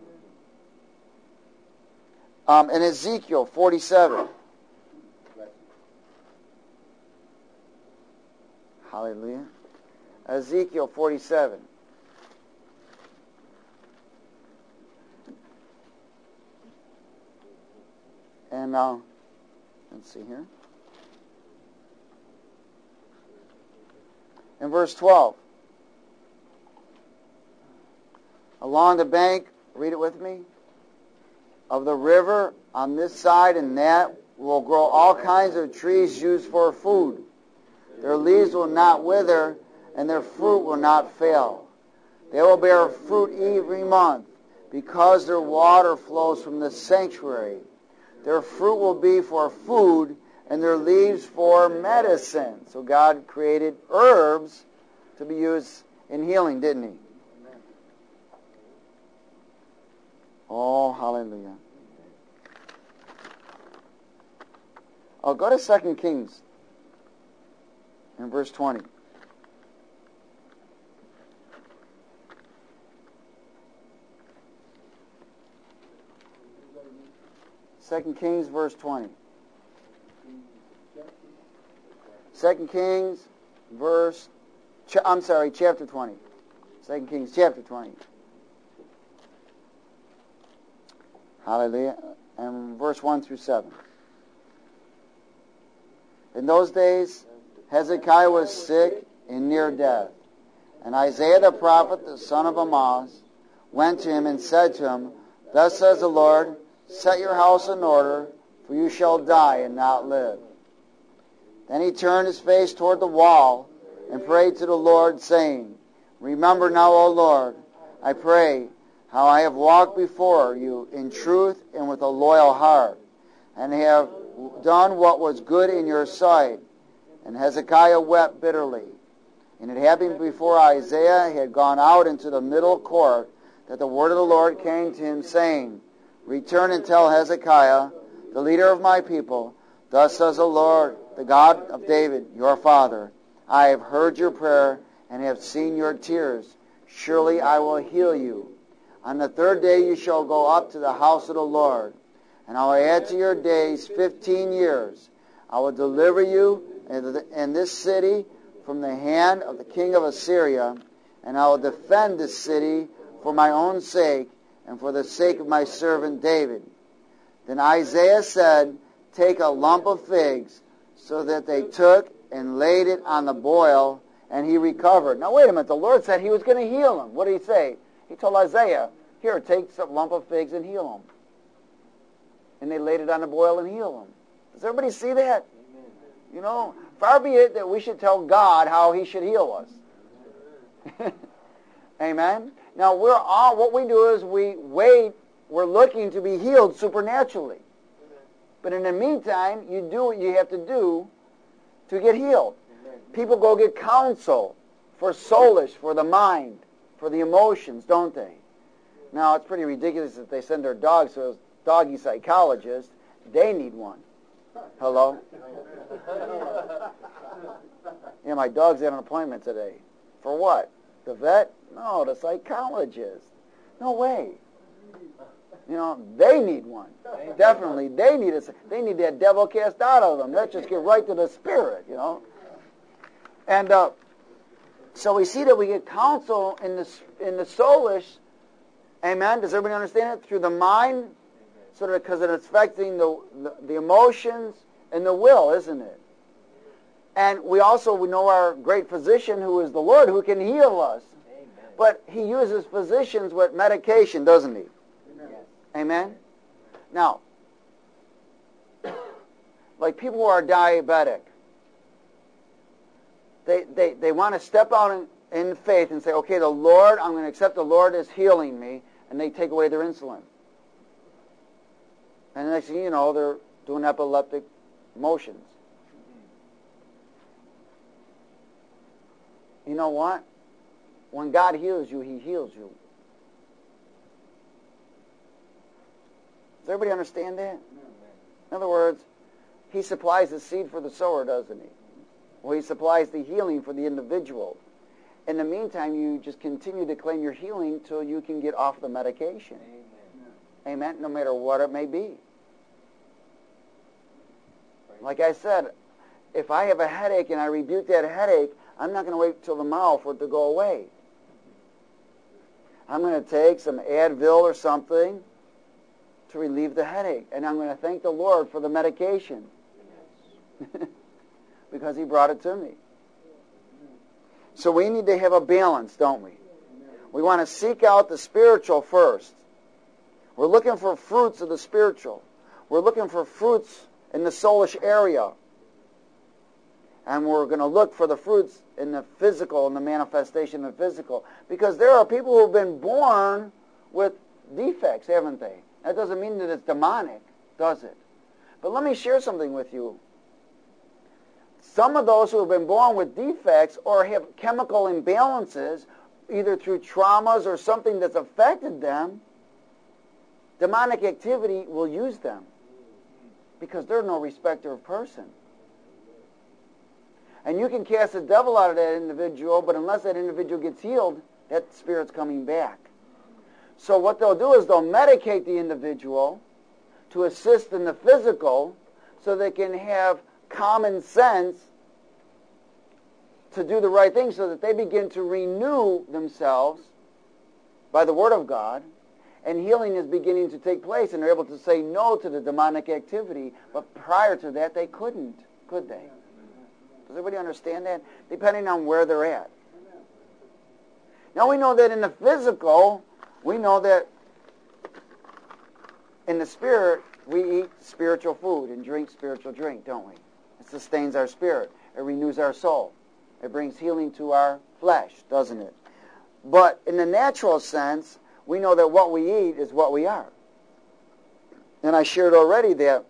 Um, in Ezekiel forty-seven. Hallelujah. Ezekiel forty-seven. And uh, let's see here. In verse twelve. Along the bank, read it with me, of the river on this side and that will grow all kinds of trees used for food. Their leaves will not wither, and their fruit will not fail. They will bear fruit every month, because their water flows from the sanctuary. Their fruit will be for food, and their leaves for medicine. So God created herbs to be used in healing, didn't he? Oh, hallelujah. Oh, go to Second Kings in verse twenty. Second Kings, verse twenty. Second Kings, verse, ch- I'm sorry, chapter twenty. Second Kings, chapter twenty. Hallelujah. And verse one through seven. In those days, Hezekiah was sick and near death. And Isaiah the prophet, the son of Amoz, went to him and said to him, Thus says the Lord, set your house in order, for you shall die and not live. Then he turned his face toward the wall and prayed to the Lord, saying, Remember now, O Lord, I pray, how I have walked before you in truth and with a loyal heart, and have done what was good in your sight. And Hezekiah wept bitterly. And it happened before Isaiah had gone out into the middle court that the word of the Lord came to him, saying, Return and tell Hezekiah, the leader of my people, Thus says the Lord, the God of David, your father, I have heard your prayer and have seen your tears. Surely I will heal you. On the third day you shall go up to the house of the Lord, and I will add to your days fifteen years. I will deliver you and this city from the hand of the king of Assyria, and I will defend this city for my own sake and for the sake of my servant David. Then Isaiah said, Take a lump of figs, so that they took and laid it on the boil, and he recovered. Now wait a minute, the Lord said he was going to heal him. What did he say? He told Isaiah, Here, take some lump of figs and heal him. And they laid it on the boil and healed him. Does everybody see that? Amen. You know, far be it that we should tell God how he should heal us. Amen? Now, we're all, what we do is we wait, we're looking to be healed supernaturally. Amen. But in the meantime, you do what you have to do to get healed. Amen. People go get counsel for soulish, for the mind, for the emotions, don't they? Now, it's pretty ridiculous that they send their dogs to a doggy psychologist. They need one. Hello? Yeah, my dog's at an appointment today. For what? The vet? No, the psychologist. No way. You know, they need one. Definitely, they need a, they need that devil cast out of them. Let's just get right to the spirit, you know. And uh, so we see that we get counsel in the in the soulish. Amen. Does everybody understand it? Through the mind, sort of, because it's affecting the, the the emotions and the will, isn't it? And we also we know our great physician, who is the Lord, who can heal us. Amen. But he uses physicians with medication, doesn't he? Amen. Amen? Now, like people who are diabetic, they, they, they want to step out in, in faith and say, okay, the Lord, I'm going to accept the Lord as healing me, and they take away their insulin. And the next thing you know, they're doing epileptic motions. You know what? When God heals you, he heals you. Does everybody understand that? In other words, he supplies the seed for the sower, doesn't he? Well, he supplies the healing for the individual. In the meantime, you just continue to claim your healing till you can get off the medication. Amen. Amen. No matter what it may be. Like I said, if I have a headache and I rebuke that headache, I'm not going to wait till tomorrow for it to go away. I'm going to take some Advil or something to relieve the headache. And I'm going to thank the Lord for the medication. Yes. Because he brought it to me. So we need to have a balance, don't we? We want to seek out the spiritual first. We're looking for fruits of the spiritual. We're looking for fruits in the soulish area. And we're going to look for the fruits in the physical, in the manifestation of the physical. Because there are people who have been born with defects, haven't they? That doesn't mean that it's demonic, does it? But let me share something with you. Some of those who have been born with defects or have chemical imbalances, either through traumas or something that's affected them, demonic activity will use them. Because they're no respecter of person. And you can cast the devil out of that individual, but unless that individual gets healed, that spirit's coming back. So what they'll do is they'll medicate the individual to assist in the physical so they can have common sense to do the right thing so that they begin to renew themselves by the Word of God, and healing is beginning to take place, and they're able to say no to the demonic activity, but prior to that they couldn't, could they? Does everybody understand that? Depending on where they're at. Now we know that in the physical, we know that in the spirit, we eat spiritual food and drink spiritual drink, don't we? It sustains our spirit. It renews our soul. It brings healing to our flesh, doesn't it? But in the natural sense, we know that what we eat is what we are. And I shared already that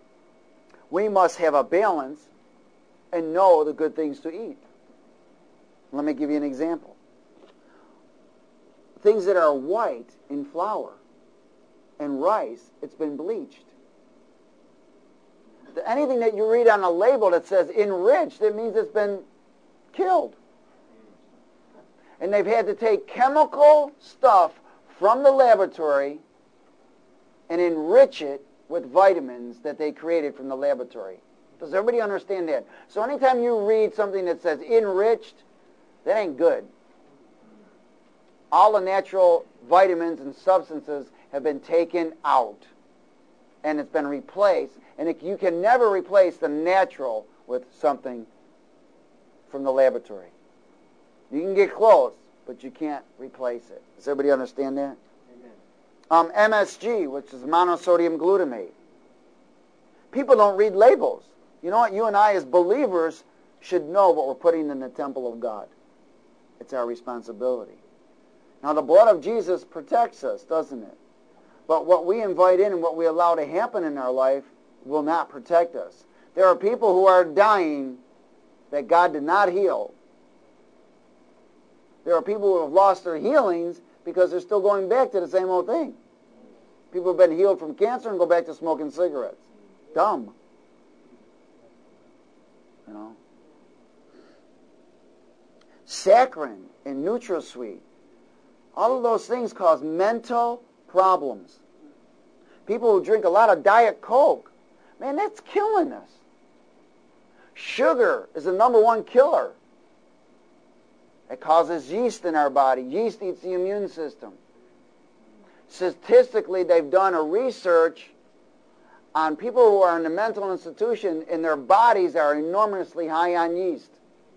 we must have a balance and know the good things to eat. Let me give you an example. Things that are white in flour and rice, it's been bleached. Anything that you read on a label that says enriched, it means it's been killed. And they've had to take chemical stuff from the laboratory and enrich it with vitamins that they created from the laboratory. Does everybody understand that? So anytime you read something that says enriched, that ain't good. All the natural vitamins and substances have been taken out, and it's been replaced. And it, you can never replace the natural with something from the laboratory. You can get close, but you can't replace it. Does everybody understand that? Amen. Um, M S G, which is monosodium glutamate. People don't read labels. You know what? You and I as believers should know what we're putting in the temple of God. It's our responsibility. Now, the blood of Jesus protects us, doesn't it? But what we invite in and what we allow to happen in our life will not protect us. There are people who are dying that God did not heal. There are people who have lost their healings because they're still going back to the same old thing. People have been healed from cancer and go back to smoking cigarettes. Dumb. You know? Saccharin and NutraSweet. All of those things cause mental problems. People who drink a lot of Diet Coke, man, that's killing us. Sugar is the number one killer. It causes yeast in our body. Yeast eats the immune system. Statistically, they've done a research on people who are in a mental institution and their bodies are enormously high on yeast.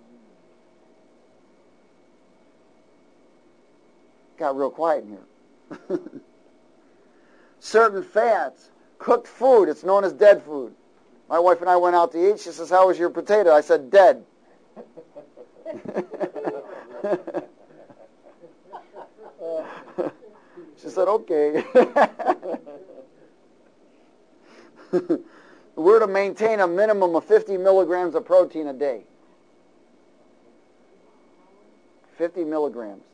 Got real quiet in here. Certain fats, cooked food, it's known as dead food. My wife and I went out to eat. She says, "How was your potato?" I said, "Dead." She said, "Okay." We're to maintain a minimum of fifty milligrams of protein a day. fifty milligrams.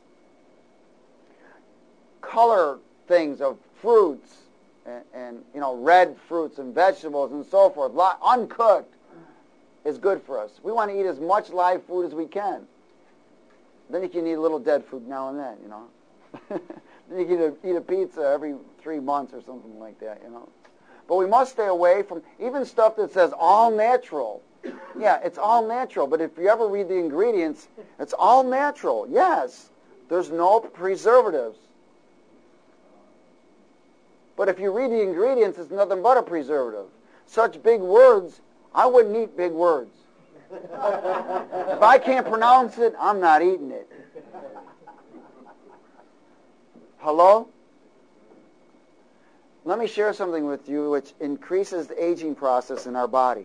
Color things of fruits and, and you know red fruits and vegetables and so forth, uncooked, is good for us. We want to eat as much live food as we can. Then you can eat a little dead food now and then, you know. Then you can eat a pizza every three months or something like that, you know. But we must stay away from even stuff that says all natural. Yeah, it's all natural, but if you ever read the ingredients, it's all natural. Yes, there's no preservatives. But if you read the ingredients, it's nothing but a preservative. Such big words, I wouldn't eat big words. If I can't pronounce it, I'm not eating it. Hello? Let me share something with you which increases the aging process in our body.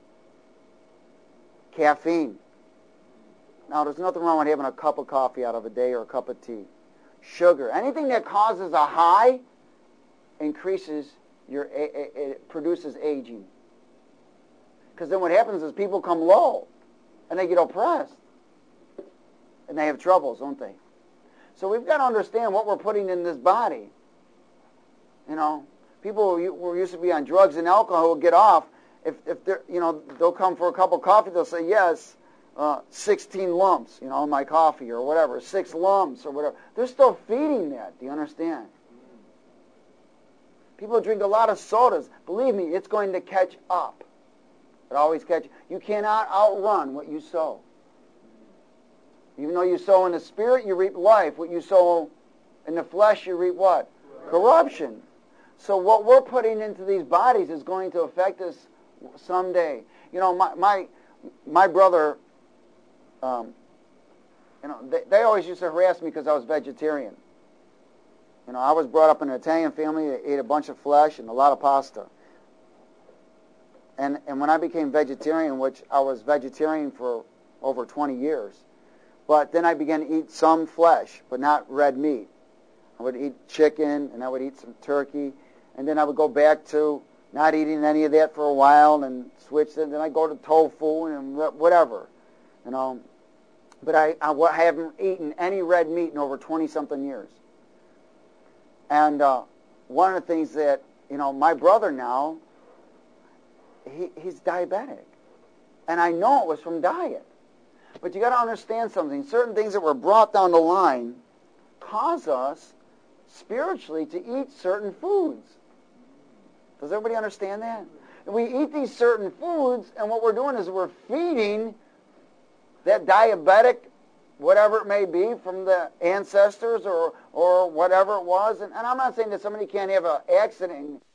Caffeine. Now, there's nothing wrong with having a cup of coffee out of a day or a cup of tea. Sugar. Anything that causes a high increases your, it produces aging. Because then what happens is people come low and they get oppressed. And they have troubles, don't they? So we've got to understand what we're putting in this body. You know, people who used to be on drugs and alcohol will get off. If, if they're, you know, they'll come for a cup of coffee, they'll say, yes, uh, sixteen lumps, you know, in my coffee or whatever, six lumps or whatever. They're still feeding that. Do you understand? People drink a lot of sodas. Believe me, it's going to catch up. It always catches. You cannot outrun what you sow. Even though you sow in the spirit, you reap life. What you sow in the flesh, you reap what? Corruption. So what we're putting into these bodies is going to affect us someday. You know, my my, my brother, um, you know, they, they always used to harass me because I was vegetarian. You know, I was brought up in an Italian family that ate a bunch of flesh and a lot of pasta. And and when I became vegetarian, which I was vegetarian for over twenty years, but then I began to eat some flesh, but not red meat. I would eat chicken, and I would eat some turkey, and then I would go back to not eating any of that for a while and switch it. Then I'd go to tofu and whatever, you know. but I, I haven't eaten any red meat in over twenty-something years. And uh, one of the things that, you know, my brother now, he, he's diabetic. And I know it was from diet. But you got to understand something. Certain things that were brought down the line cause us spiritually to eat certain foods. Does everybody understand that? We eat these certain foods, and what we're doing is we're feeding that diabetic, whatever it may be, from the ancestors or or whatever it was. And, and I'm not saying that somebody can't have an accident